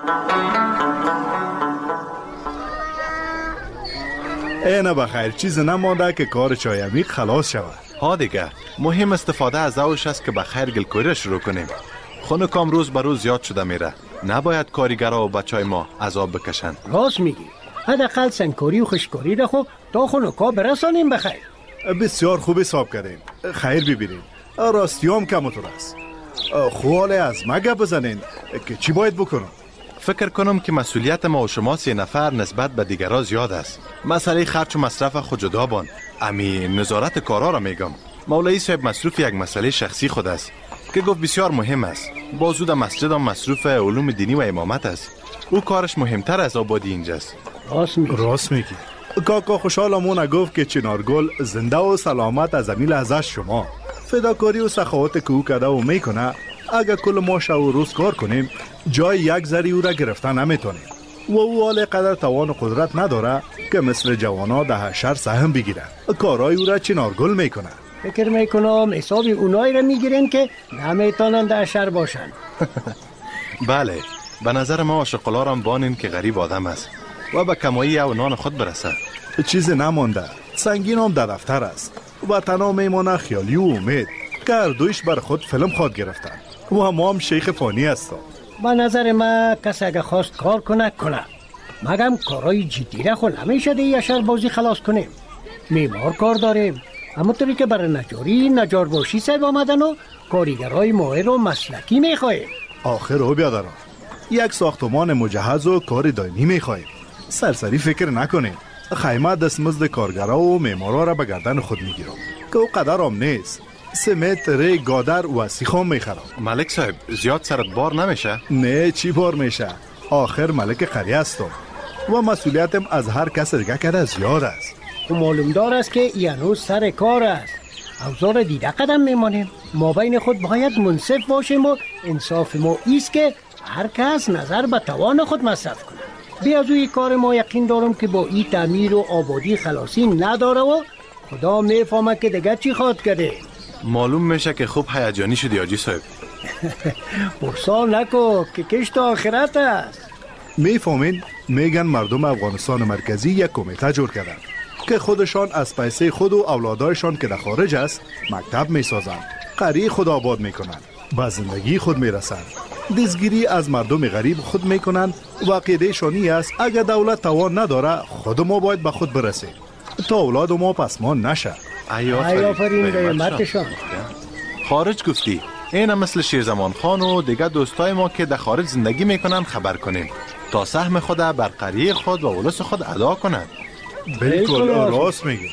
اینه بخیر چیز نمانده که کار چایمی خلاص شود. ها دیگه مهم استفاده از اوش است که بخیر گلکوری شروع کنیم. خونکام روز به روز زیاد شده میره. نباید کارگرها و بچهای ما عذاب بکشند. راست میگی. حداقل سنگکاری و خشکاری را خو تا خونکا برسانیم بخیر. بسیار خوب حساب کردیم. خیر ببینیم. راستیام کمتر است. خوال از ما گپ بزنین که چی باید بکنم؟ فکر کنم که مسئولیت ما و شما 3 نفر نسبت به دیگرها زیاد است. مسئله خرچ و مصرف خود جدا بان. امی نظارت کارا را میگم. مولوی صاحب مصروف یک مسئله شخصی خود است که گفت بسیار مهم است. بازود مسجد هم مصروف علوم دینی و امامت است. او کارش مهمتر از آبادی اینجاست. راست میگی. کاکا خوشحالمون گفت که چنارگل زنده و سلامت از این لحظه شما. فداکاری و سخاوت که او کرده و میکنه اگر کل ما شب و روز کار کنیم جای یک ذره او را گرفتن نمیتونیم و او حال قدر توان و قدرت نداره که مثل جوانا ده حشر سهم بگیره. کارای او را چنارگل میکنه. فکر میکنم حساب اونایی را میگیرین که نمیتونن ده حشر باشن. بله، به نظر ما عاشق‌الارم بانین که غریب آدم است و به کمایی او نان خود برسه. چیز نمانده. سنگین هم در دفتر است و تنها میمانه خیالی و امید که هر دویش بر خود فیلم خواد گرفتن و ما هم شیخ فانی هستم. به نظر ما کسی اگه خواست کار کنه مگم کارهای جدی را خود نمیشه دیگه یشر بازی خلاص کنیم. میمار کار داریم، همونطوری که برای نجاری نجار باشی صاحب آمدن و کاریگرهای ماهر و مسلکی میخواهیم. آخر رو بیادرم یک ساختمان مجهز و کار دائمی میخواهیم. سرسری فکر نکنیم. خیمه دستمزد کارگرها و معمارا را به گردن خود میگیرم که او قدر هم نیست. سمت، ری، گادر و سیخام میخرم. ملک صاحب زیاد سرت بار نمیشه؟ نه چی بار میشه؟ آخر ملک قریه هستم و مسئولیتم از هر کس دیگه کرده زیاد است. و معلوم دار است که یعنی سر کار است. اوزار دیده قدم میمانیم. ما بین خود باید منصف باشیم و انصاف ما ایست که هر کس نظر به توان خود مصرف کنه. بی از اوی کار ما یقین دارم که با این تعمیر و آبادی خلاصی نداره و خدا میفهمه که دیگه چی خواد کرده. معلوم میشه که خوب هیجانی شدی حاجی صاحب. برسال نکو که کشت آخرت است. میفهمین میگن مردم افغانستان مرکزی یک کمیته جور کردن که خودشان از پیسه خود و اولادایشان که در خارج است مکتب میسازن، قریه خود آباد میکنن، به زندگی خود میرسن، دزگیری از مردم غریب خود میکنن و عقیده شانی است اگر دولت توان نداره خود ما باید به خود برسیم تا اولاد ما پسمان نشه. آفرین قیمتشان. خارج گفتی اینم مثل شیرزمان خان و دیگه دوستای ما که در خارج زندگی میکنن خبر کنیم تا سهم خود بر قریه خود و اولس خود ادا کنند. بالکل راست میگی.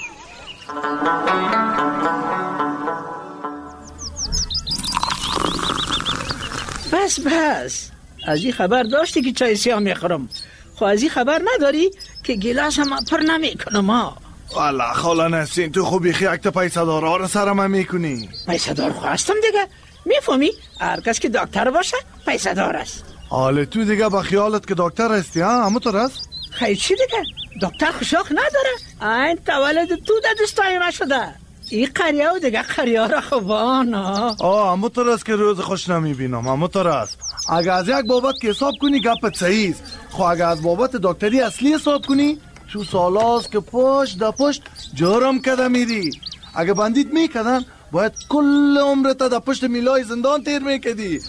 بس از این خبر داشتی که چای سیاه میخورم. خو از این خبر نداری که گلاس هم پر نمیکنم ها. والا خاله نسین تو خوبی خیلی پیسه دارا رو سرم میکنی. پیسه دار خواستم دیگه. میفهمی هر کس که دکتر باشه پیسه دار است. حالا تو دیگه با خیالت که دکتر هستی ها همونطور است؟ خیلی چی دیگه دکتر خوشاق نداره. این تولد تو در دستای ما شده. این قریه و دیگه قریه را خوبان ها. همونطور است که روز خوش نمیبینم. همونطور است. اگه از یک بابت که حساب کنی گپت صحیح است. خو اگه از بابت دکتری اصلی حساب کنی شو سالاست که پشت دا پشت جرم کده میری. اگه بندیت میکدن باید کل عمرت دا پشت میلای زندان تیر میکدی.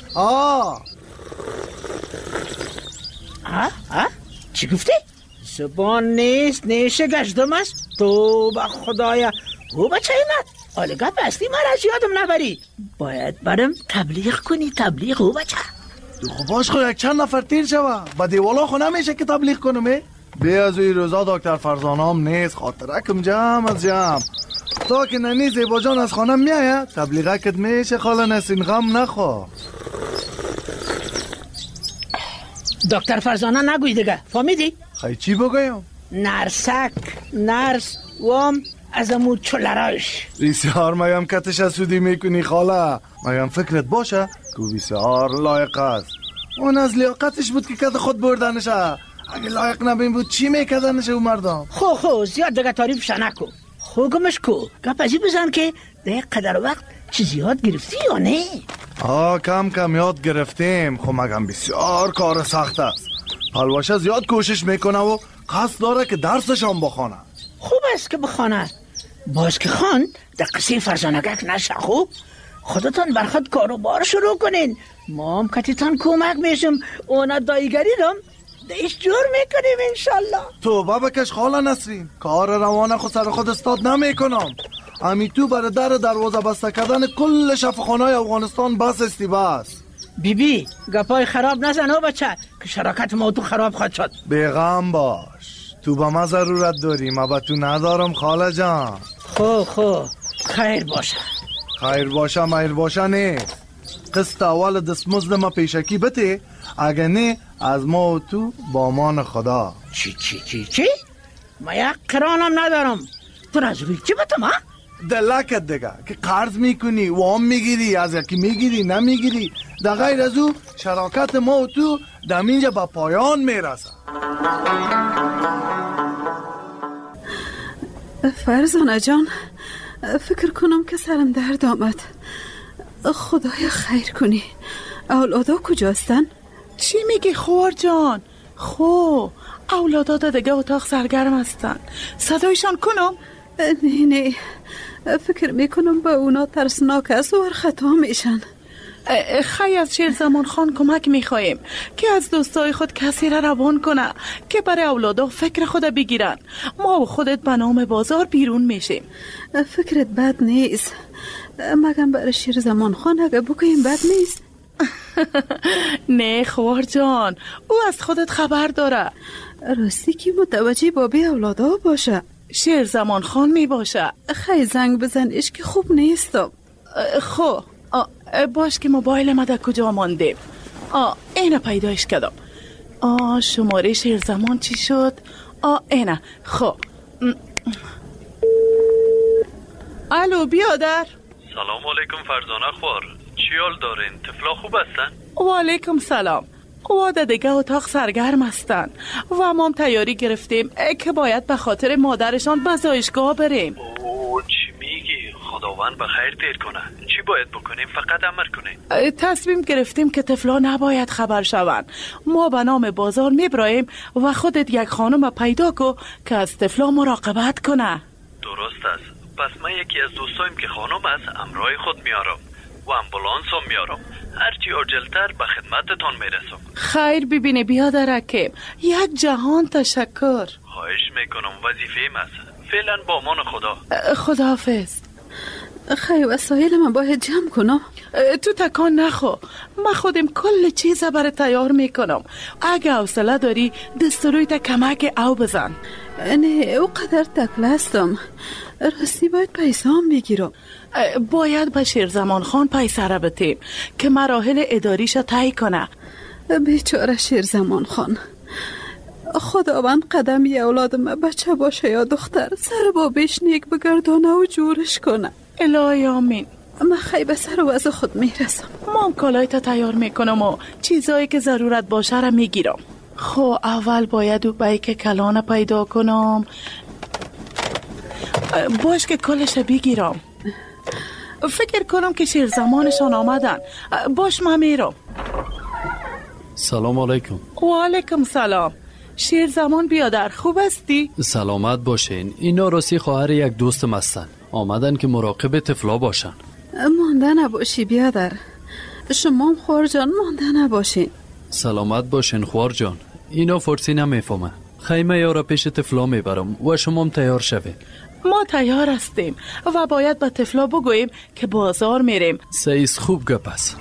چی گفتی؟ زبان نیست نیشه گشتم است. تو با خدایا او بچه ایمد آله گپ اصلی من از یادم نبری. باید برم تبلیغ کنی. تبلیغ او بچه تو خب باش خود یک چند نفر تیر شوه با دیوالا خو نمیشه که تبلیغ کنم. بیا از این روزا دکتر فرزانه هم نیست. خاطرکم جمع از جمع تا که ننی زیبا جان از خانم میایه تبلیغکت میشه. خاله نسین غم نخوا. دکتر فرزانه نگوی دیگه فهمیدی؟ خیلی چی بگویم؟ نرسک نرس وام از امو چلراش. بسیار مگم کتش از سودی میکنی خاله. مگم فکرت باشه که بسیار لایق است. اون از لیاقتش بود که کت خود بردنشه. اگه لایق نبین بود چی میکدنشه اون مردم؟ خو زیاد دیگه تعریفش نکو. خو گمش کو گپ ازی بزن که ده قدر وقت چیزی یاد گرفتی یا نه؟ کم یاد گرفتیم. خب مگم بسیار کار سخت است. پلواشه زیاد کوشش میکنه و قصد داره که درسش هم بخونه. خوب است که بخونه. باز که خواند در قصه فرزانگک نشه. خوب خودتان برخود کاروبار شروع کنین. ما هم کتیتان کمک میشم. اونا دایگری دم دیش جور میکنیم انشالله. تو بکش خاله نسرین. کار روانه خود سر خود استاد نمیکنم. امی تو برای دروازه بسته کردن کل شفاخانه‌های افغانستان بس استی بس. بی گپای خراب نزن او بچه که شراکت ما تو خراب خواهد شد. بیغم باش. تو با ما ضرورت داری. ما با تو ندارم خاله جان. خو خیر باشه. خیر باشه میر باشه نیست. قسط اول دستمزد ما پیشکی بده. اگه نه از ما و تو با مان خدا. چی؟ ما یک قرانم ندارم. تو از روی چی بتم ها؟ دلکت دیگه که قرض میکنی وام میگیری از یکی میگیری نمیگیری. در غیر از او شراکت ما و تو دمینجا با پایان میرسه. فرزانه جان فکر کنم که سرم درد آمد. خدایا خیر کنی. اولادا کجاستن؟ چی میگی خور جان؟ اولادا دیگه اتاق سرگرم هستن. صدایشان کنم؟ نه فکر میکنم با اونا ترسناک است و خطا میشن. خیلی از شیرزمان خان کمک میخوایم که از دوستای خود کسی را روان کنه که برای اولادا فکر خود بگیرن. ما و خودت به نام بازار بیرون میشیم. فکرت بد نیست. مگم برای شیرزمان خان اگه بگویم بد نیست. نه خوار جان او از خودت خبر داره. راستی که متوجه بابی اولادا باشه. شیرزمان خان می باشه. خیلی زنگ بزنیش که خوب نیستم. باش که موبایل ما در کجا مانده. اینه پیدایش کردم. شماره شیرزمان چی شد؟ اینه. الو بیادر. سلام علیکم فرزانه خوار. چی حال دارین؟ طفلا خوب هستن؟ و علیکم سلام. و دیگه اتاق سرگرم هستن و ما هم تیاری گرفتیم که باید به خاطر مادرشان به زایشگاه بریم. چی میگی؟ خداوند به خیر تیر کنه. چی باید بکنیم؟ فقط امر کنیم. تصمیم گرفتیم که طفلا نباید خبر شوند. ما به نام بازار میبراییم و خودت یک خانم پیدا کو که از طفلا مراقبت کنه. درست است. پس من یکی از دوستایم که خانم است همراه خود میارم و امبولانس هم میارم. هرچی عجلتر به خدمتتان میرسم. خیر ببینه بیادرکم. یک جهان تشکر. خواهش میکنم وظیفه‌ام است. فعلا با امان خدا. خداحافظ. خیلی وسایل من باید جمع کنم. تو تکان نخو. من خودم کل چیز برای تیار میکنم. اگه حوصله داری دستروی تا کمک او بزن. نه او قدر تکل هستم. راستی باید پیسه هم بگیرم. باید به شیرزمان خان پیسه را بتیم که مراحل اداریش طی کنه. بیچاره شیرزمان خان. خداوند قدم یه اولادم بچه باشه یا دختر سر بابش نیک بگردانه و جورش کنه. الهی آمین. من خیلی به سر وضع خود میرسم. من کالای تا تیار میکنم و چیزایی که ضرورت باشه را میگیرم. اول باید او بیک کلانه پیدا کنم. باش که کلش بگیرم. فکر کنم که شیرزمانشان آمدن. باش من میرم. سلام علیکم. و علیکم سلام. شیر زمان بیادر، خوب هستی؟ سلامت باشین. اینا راستی خواهر یک دوستم هستن. آمدن که مراقب طفلا باشن. مانده نباشی بیادر. شما هم خوار جان مانده نباشین. سلامت باشین خوار جان. اینا فارسی نمیفهمه. خیمه یارا پیش طفلا میبرم و شما هم تیار شوید. ما تیار هستیم و باید به طفلا بگوییم که بازار میریم. سیز خوب گپ است.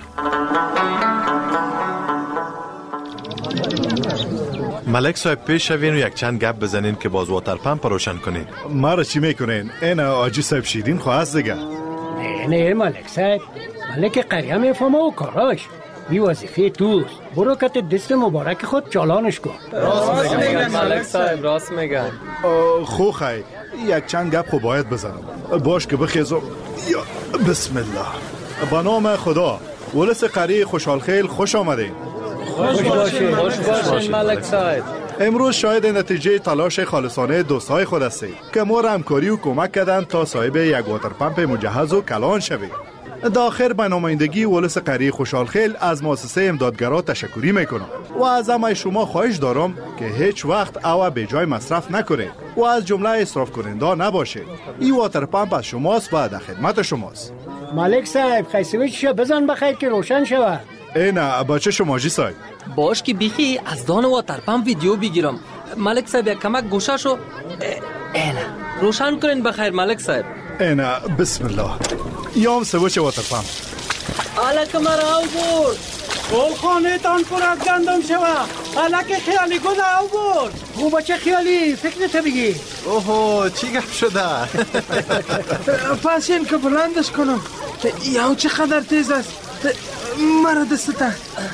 ملک صاحب پیش شوین و یک چند گپ بزنین که باز واتر پمپ روشن کنین. مرا چی میکنین؟ این آجی صاحب شیرین خواهست دیگه. نه ملک صاحب، ملک قریه میفهمه و کاراش. بی وظیفه توست. برو کت دست مبارک خود چالانش کن. راست میگن ملک صاحب، راست میگن. خو خیر یک چند گپ خو باید بزنم. باش که بخیزم. یا بسم الله. به نام خدا. ولس قریه خوشحال خیل خوش آمدین. خوش باشین ملک صاحب. امروز شاید نتیجه تلاش خالصانه دوستای خود هستید که ما را همکاری و کمک کردند تا صاحب یک واتر پمپ مجهز و کلان شویم. داخل به نمایندگی ولس قریه خوشحال خیل از مؤسسه امدادگرا تشکری میکنم و از همه شما خواهش دارم که هیچ وقت او به جای مصرف نکنید و از جمله اسراف کننده نباشید. این واتر پمپ از شماست و در خدمت شماست. ملک صاحب خیسویچشو بزن بخیر که روشن شود. نه بچه شما جی صاحب. باش که بیخی از دان واتر پمپ ویدیو بگیرم. ملک صاحب یک کمک گوشاشو اینا روشن کنین بخیر ملک صاحب. اینا بسم الله. یام سوچ واتر پمپ. الک مرا او برد. گل خانه تان پر از گندم شوه. الک خیالی گل او برد. او بچه خیالی فکرت بگی. اوهو چی گپ شده؟ پس این که بلندش کنم. یاو چقدر تیز است. مرا دسته.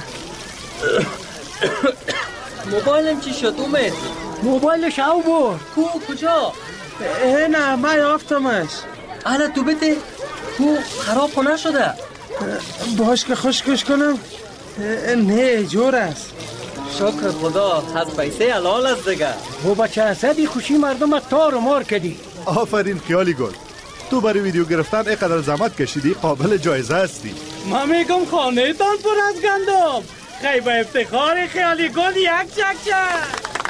موبایلم چی شد اومد؟ موبایلش او برد. کجا؟ نه من یافتمش. احنا تو بده خراب نشده. باش که خشکش کنم. نه جور است. شکر خدا از پیسه حلال است دیگه. او بچه اسدی خوشی مردم تار و مار کردی. آفرین خیالی گل. تو برای ویدیو گرفتن اینقدر زحمت کشیدی قابل جایزه هستی. من میگم خانه تان پر از گندم. خیلی با افتخار خیالی گل یک چک.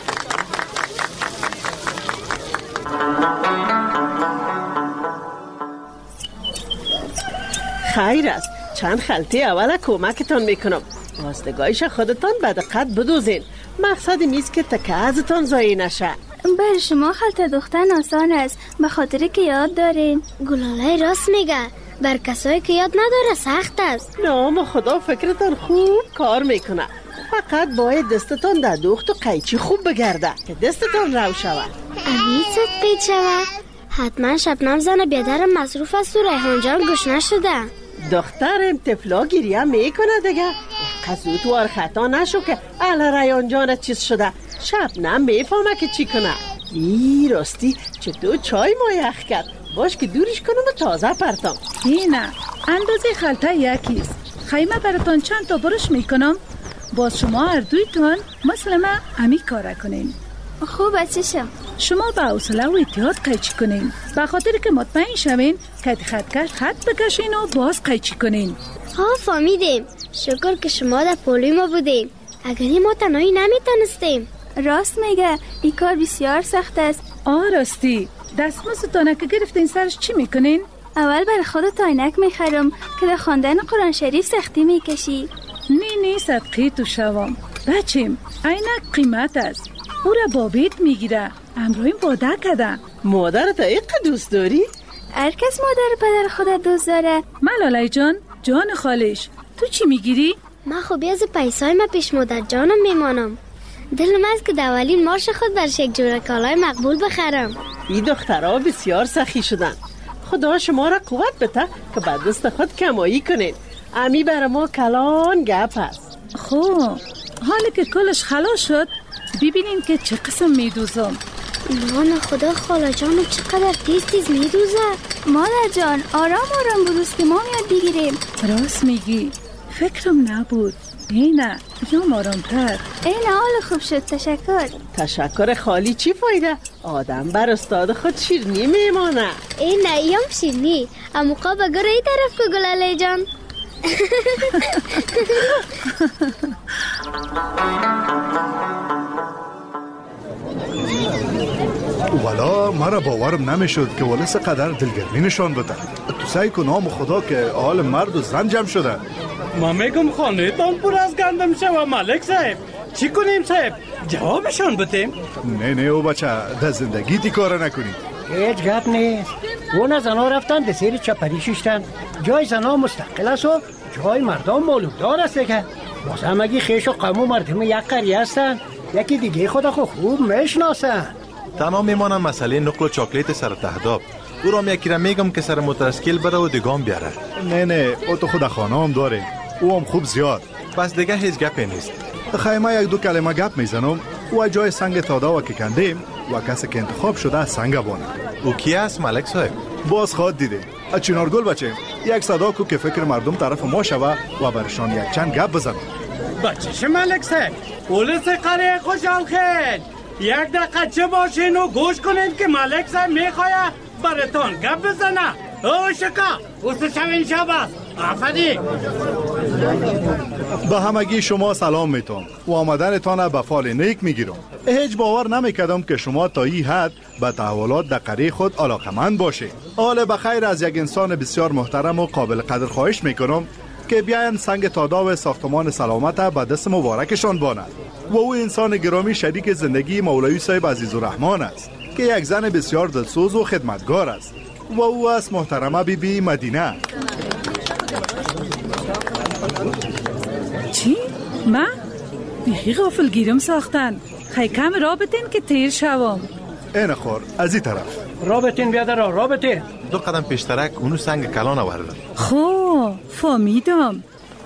خیر است. چند خلطه اول کمکتان میکنم. راستگاهیش خودتان به دقت بدوزین. مقصد نیست که تکه ازتان ضایع نشه. بر شما خلطه دوختن آسان است به خاطر که یاد دارین. گلاله راست میگه. بر کسایی که یاد نداره سخت است. نام خدا فکرتان خوب کار میکنه. فقط باید دستتان در دوخت و قیچی خوب بگرده که دستتان رو شود. امید زد قید شود. حتما شبنم زن بیادرم مصروف است و ریحان جان گوش نشده. دخترم طفلا گریه میکنه دیگه. قزوت وار خطا نشو که اهل ریحان جانت چیز شده. شبنم میفهمه که چی کنه. ای راستی چطور چای ما یخ کرد. باش که دورش کنم و تازه پرتم. نه اندازه خلطه یکیست. خیمه براتون چند تا برش میکنم. باز شما هر دویتون مثل ما امی کاره کنین. خوب چشم. شما با حوصله و احتیاط قیچی کنین به خاطر که مطمئن شوین که خطکش خط بکشین و باز قیچی کنین. فهمیدیم. شکر که شما در پولوی ما بودیم. اگری ما تنهایی نمیتونستیم. راست میگه این کار بسیار سخت است. راستی دستمزدتانه که گرفتین سرش چی میکنین؟ اول برای خودت آینک میخرم که در خواندن قرآن شریف سختی میکشی. نه صدقی تو شوام. بچیم عینک قیمت است. او را بابیت میگیره. امرویم باده کده. مادرت ایقه دوست داری؟ هر کس مادر پدر خودت دوست داره. ملالای جان خالش تو چی میگیری؟ من خوبی از پیسای ما پیش مادر جانم میمانم. دلم از که دولین مارش خود برش یک جوره کالای مقبول بخرم. این دخترها بسیار سخی شدن. خدا شما را قوت بده که بعد دست خود کمایی کنین. امی برای ما کلان گپ هست. حالا که کلش خلاص شد ببینین که چه قسم میدوزم. نه خدا خالا جانو چقدر تیز میدوزه. مادر جان آرام بدوز که ما میاد بگیریم. راست میگی. فکرم نبود. نه یا آرامتر. حال خوب شد. تشکر خالی چی فایده؟ آدم بر استاد خود شیرنی میمانه. نه یام شیرنی اموقا بگره ای طرف که گلاله جان. را باورم نمیشد که ولس قدر دلگرمی نشان بده. تو سعی کن نام خدا که حال مرد و زن جمع شده. ما میگم خانه تان پر از گندم شوه ملک صاحب. چی کنیم صاحب؟ جوابشان بتیم؟ نه او بچه در زندگی تی کار نکنی. هیچ گپ نیست. اون زنا رفتن به سیر چپری ششتن. جای زنا مستقل است و جای مردم مالودار است دیگه. بازم اگه خیش و قوم مردم یک قریه هستن یکی دیگه خدا خوب میشناسن. تنها میمانم مسئله نقل و چاکلیت سر تهداب. او را یکی را میگم که سر مترسکیل بره و دیگام بیاره. نه او تو خود خانه هم داره. او هم خوب زیاد. پس دیگه هیچ گپی نیست. خیمه یک دو کلمه گپ میزنم و جای سنگ تادا و که کندیم و کسی که انتخاب شده سنگ بانه. او کی است ملک صاحب؟ باز خواد دیده. چنارگل بچه یک صدا کو که فکر مردم طرف ما شوه و برشان یک چند گپ بزنم. بچهش ملک صاحب پولیس قریه خوشحال خیل. یک دقیقه چه باشین و گوش کنین که ملک صاحب میخواه براتون گپ بزنه. او شکا اوست شوین شباز آفرین. به همگی شما سلام میتونم و آمدنتان به فال نیک میگیرم. هیچ باور نمیکردم که شما تا این حد به تحولات در قریه خود علاقمند باشه. حال بخیر از یک انسان بسیار محترم و قابل قدر خواهش میکنم که بیاین سنگ تادا و ساختمان سلامت به دست مبارکشان باند. و او انسان گرامی شریک زندگی مولوی صاحب عزیزالرحمن است که یک زن بسیار دلسوز و خدمتگار است و او است محترمه بیبی مدینه. چی؟ من؟ بیخی غافل گیرم ساختن. خیلی کم را بتین که تیر شوم. این خور از این طرف را بتین بیادر را بتین. دو قدم پیشترک اونو سنگ کلان آورده. خو فهمیدم.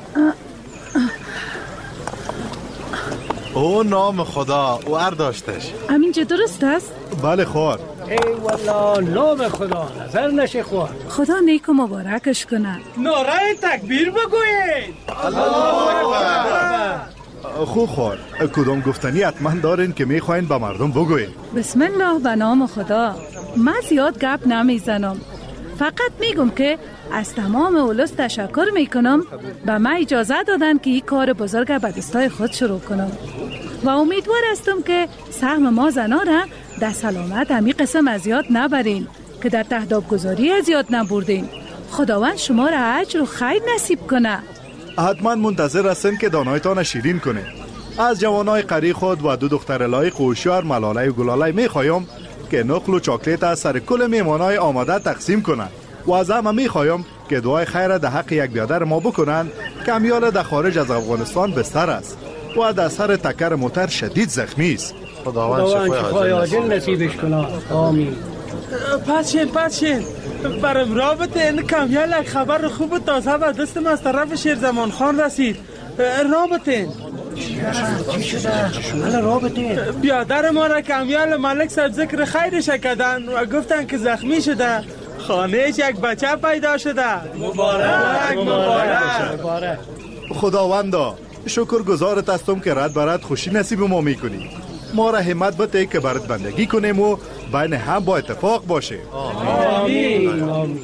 او نام خدا او داشتش. همینجا درست است؟ بله خور. ای والله نام خدا نظر نشه خور. خدا نیک و مبارکش کنه. نعره تکبیر بگوید. الله اکبر. خوب خور کدام گفتنی حتما دارین که میخواین به مردم بگوین؟ بسم الله به نام خدا. من زیاد گپ نمیزنم، فقط میگم که از تمام اولوس تشکر میکنم به من اجازه دادن که این کار بزرگ به دستای خود شروع کنم و امیدوار هستم که سهم ما زنا را در سلامت همی قسم از یاد نبرین که در تهداب گذاری از یاد نبردین. خداوند شما را اجر و خیر نصیب کنه. حتما منتظر هستیم که دانایتان شیرین کنه. از جوانای قری خود و دو دختر لایق و هوشیار ملاله و گلاله میخوایم که نقل و چاکلیت از سر کل میمانای آماده تقسیم کنند و از همه میخوایم که دعای خیر در حق یک بیادر ما بکنن که امیال در خارج از افغانستان بستر است و در سر تکر موتر شدید زخمی است. خداوند شفای عاجل نصیبش کنه. آمین. پچین برم رابطه این کامیال یک خبر خوب و تازه به دستم از طرف شیرزمان خان رسید. رابطه چی شده؟ رابطه بیادر ما را کامیال ملک صاحب ذکر خیرش کردن و گفتن که زخمی شده. خانهش یک بچه پیدا شده. مبارک. خداوندا شکر گزارت هستم که رد برد خوشی نصیب ما میکنی. ما را همت بده که برات بندگی کنیم و بین هم با اتفاق باشه. آمین.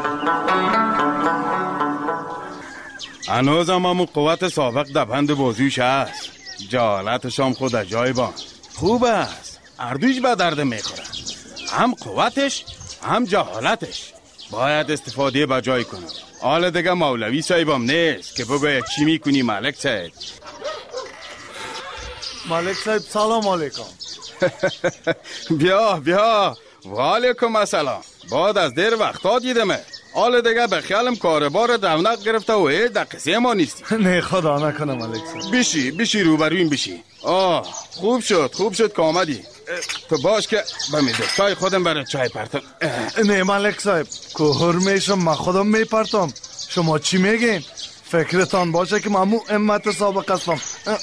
هنوز هم همون قوت سابق در بند بازوش هست. جهالتش هم خود از جای بان خوب است. اردوش به درد میخوره، هم قوتش هم جهالتش. باید استفاده به جای کنم. حالا دیگه مولوی صاحبم نیست که بگوید چی میکنی ملک صاحب. ملک صاحب سلام علیکم. بیا و علیکم السلام. بعد از دیر وقتا دیدمه. حالا دیگه به خیالم کاربار رونق گرفته و در قصه ما نیستی. نه خدا نکنه ملک صاحب. بشی روبرویم بشی. خوب شد که آمدی. تو باش که به میدستای خودم برای چای پرتم. نه ملک صاحب کهر میشم من خودم میپرتم. شما چی میگین؟ فکرتان باشه که من امت سابق هستم.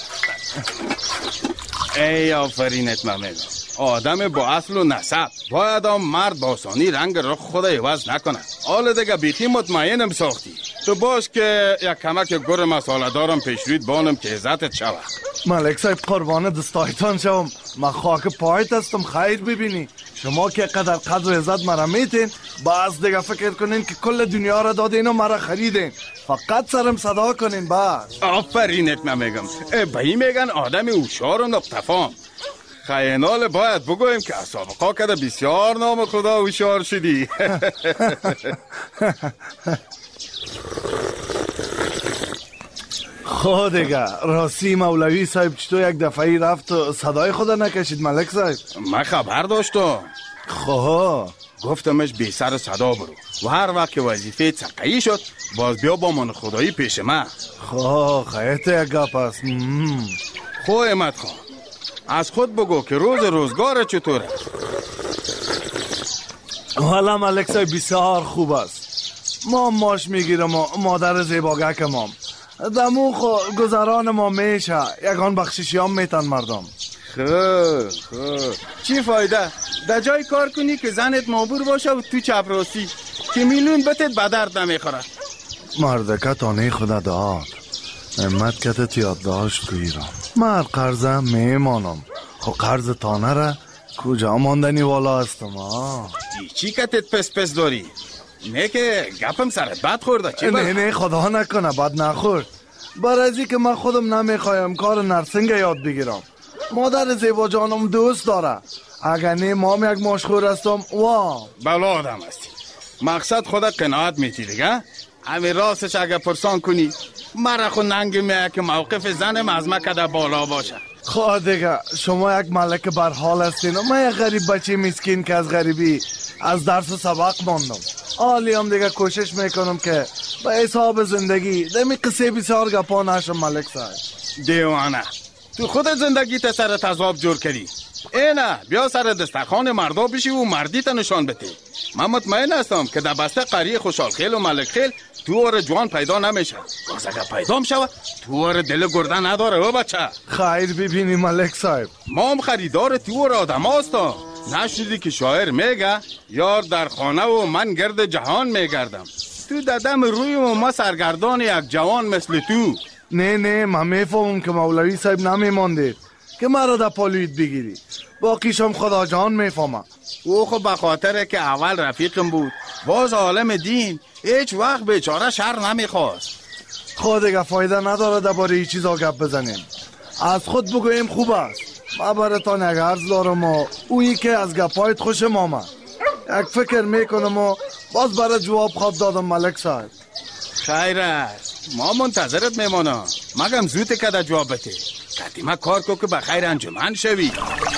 ای آفرینت من میگم. آدم با اصل و نسب باید مرد با آسانی رنگ رخ خود عوض نکنه. حالا دیگه بیخی مطمئنم ساختی. تو باش که یک کمک گر مساله دارم پیش روید بانم که عزتت شوه. ملک صاحب قربان دستایتان شوم. من خاک پایت هستم خیر ببینی. شما که قدر قدر و عزت مرا میتین باز دیگه فکر کنین که کل دنیا را دادین و مرا خریدین. فقط سرم صدا کنین باز. آفرینت من میگم. به این میگن آدم هوشیار و نقطه‌فهم. خیانال باید بگویم که سابقا کده بسیار نام خدا هوشیار شدی. خود دیگه راستی مولوی صاحب چطور یک دفعی رفت و صدای خدا نکشید ملک صاحب؟ من خبر داشتم. خواه گفتمش بی سر صدا برو و هر وقت که وظیفه تقیی شد باز بیا با من خدایی پیش من. خواه خیلی یک گپ است. خواه احمد خان از خود بگو که روزگار چطوره؟ والا ملک صاحب بسیار خوب است. ما ماش میگیرم و مادر زیباگک مام دمو خو گذران ما میشه یکان بخششی هم میتن مردم. خوب چی فایده؟ در جای کار کنی که زنت مابور باشه و تو چپراسی که میلیون بتت به درد نمیخوره. مردکه تانه خدا داد امت کتت یادداشت کویرم. من قرضم میمانم خو قرض تانه را کجا ماندنی والا هستم. چی کتت پس داری؟ نه که گپم سرت بد خورده. چی نه خدا نکنه بد نخورد. برازی که من خودم نمیخوایم کار نرسنگ یاد بگیرم. مادر زیبا جانم دوست داره. اگر نه مام یک مشغول هستم بلا آدم هستی. مقصد خودت قناعت میتی دیگه. همین راستش اگر پرسان کنی مرا خود ننگ میه که موقف زنم از من کده بالا باشه. خواهد دیگه شما یک ملک برحال هستین و من یک غریب بچه مسکین که از غریبی از درس و سبق ماندم. حالی هم دیگه کوشش میکنم که به حساب زندگی دمی قصه بسیار گپا نشم ملک صاحب. دیوانه تو خود زندگی تا سر تضاب جور کردی. اینه بیا سر دسترخوان مردا بشی و مردی تا نشان بده. من مطمئن هستم که در بسته قریه خوشحال خیل و ملک خیل تو اور جوان پیدا نمیشه. باز اگر پیدا میشه تو اور دل گرده نداره او بچه. خیر ببینی ملک صاحب ما هم خریدار تو اور آدم هستم. نشدی که شاعر میگه یار در خانه و من گرد جهان میگردم. تو ددم روی و ما سرگردان یک جوان مثل تو. نه من میفهمم که مولوی صاحب نمیماندید که مرا در پالوید بگیری. باقیشم خدا جان میفهمم. او خب به خاطر که اول رفیقم بود باز عالم دین هیچ وقت بیچاره شر نمیخواست. خود دیگه فایده نداره درباره این چیزا گپ بزنیم. از خود بگویم خوب است. من براتان یک عرض دارم و اویی که از گپایت خوشم آمد. یک فکر میکنم و باز برای جواب خواب دادم ملک صاحب. خیر است ما منتظرت میمانم. مگم زود که در جواب بده. قدیمه کار کو که به خیر انجمن شوی.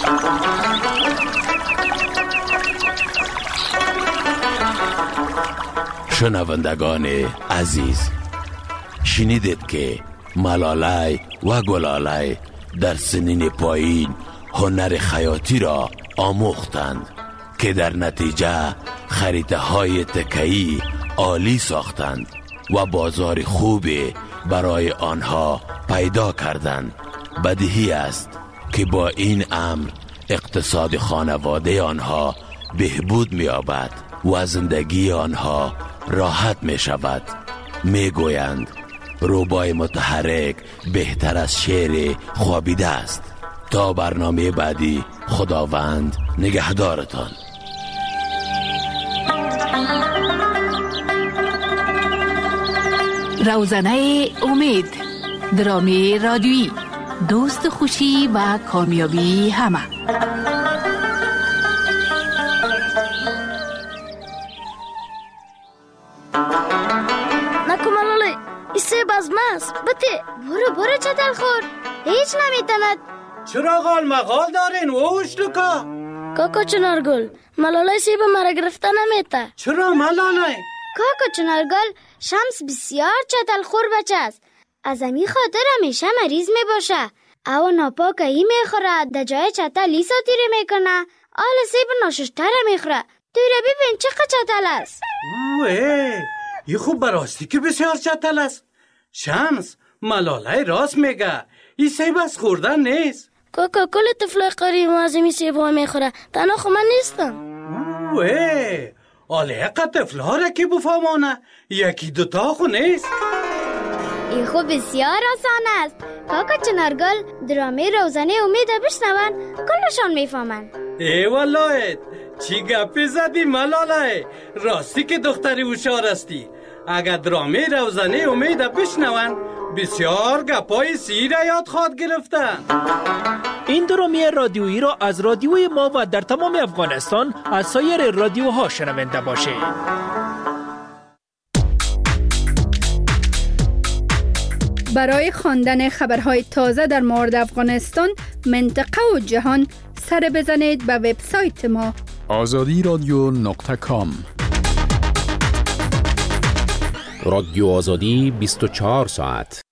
شنوندگان عزیز شنیدید که ملالای و گلالای در سنین پایین هنر خیاطی را آموختند که در نتیجه خریده های تکه‌ای عالی ساختند و بازار خوبی برای آنها پیدا کردند. بدیهی است که با این امر اقتصاد خانواده آنها بهبود می‌یابد و زندگی آنها راحت می شود. می گویند روبای متحرک بهتر از شعر خوابیده است. تا برنامه بعدی خداوند نگهدارتان. روزنه امید، درامی رادیویی، دوست خوشی و کامیابی همه. نکمالالی ایسه بازماست بته برو چتل خور هیچ نمیتند. چرا غال مغال دارین ووش لکا؟ کاکا چنارگل ملالای سیب مرا گرفته نمیته. چرا ملالای؟ کاکا چنارگل شمس بسیار چتل خور بچه است. از امی خاطر همیشه مریض می باشه. او ناپاک ای میخوره در جای چتل لیسا تیره میکنه. آل سیب ناششتره میخوره. تیره ببین چقدر چتل است. اوه ای خوب براستی که بسیار چتل است. شمس ملالای راست میگه. این سیب از خوردن نیست. کاکا کل طفلای قریب از این سیب ها میخوره. تنها خو من نیستم. اوه آله اقا طفلها را که بفهمانه یکی دوتا خو نیست. این خو بسیار آسان است. کاکا چنارگل درامه روزنه امید بشنون کلشان میفهمن. ای والله چی گپی زدی ملالای. راستی که دختری هوشیار استی. اگر درامه روزنه امید بشنون بسیار گپای سیر یاد خواد گرفتن. این درامی رادیویی را از رادیوی ما و در تمام افغانستان از سایر رادیوها شنونده باشید. برای خواندن خبرهای تازه در مورد افغانستان، منطقه و جهان، سر بزنید به وبسایت ما azadiradio.com. رادیو آزادی 24 ساعت.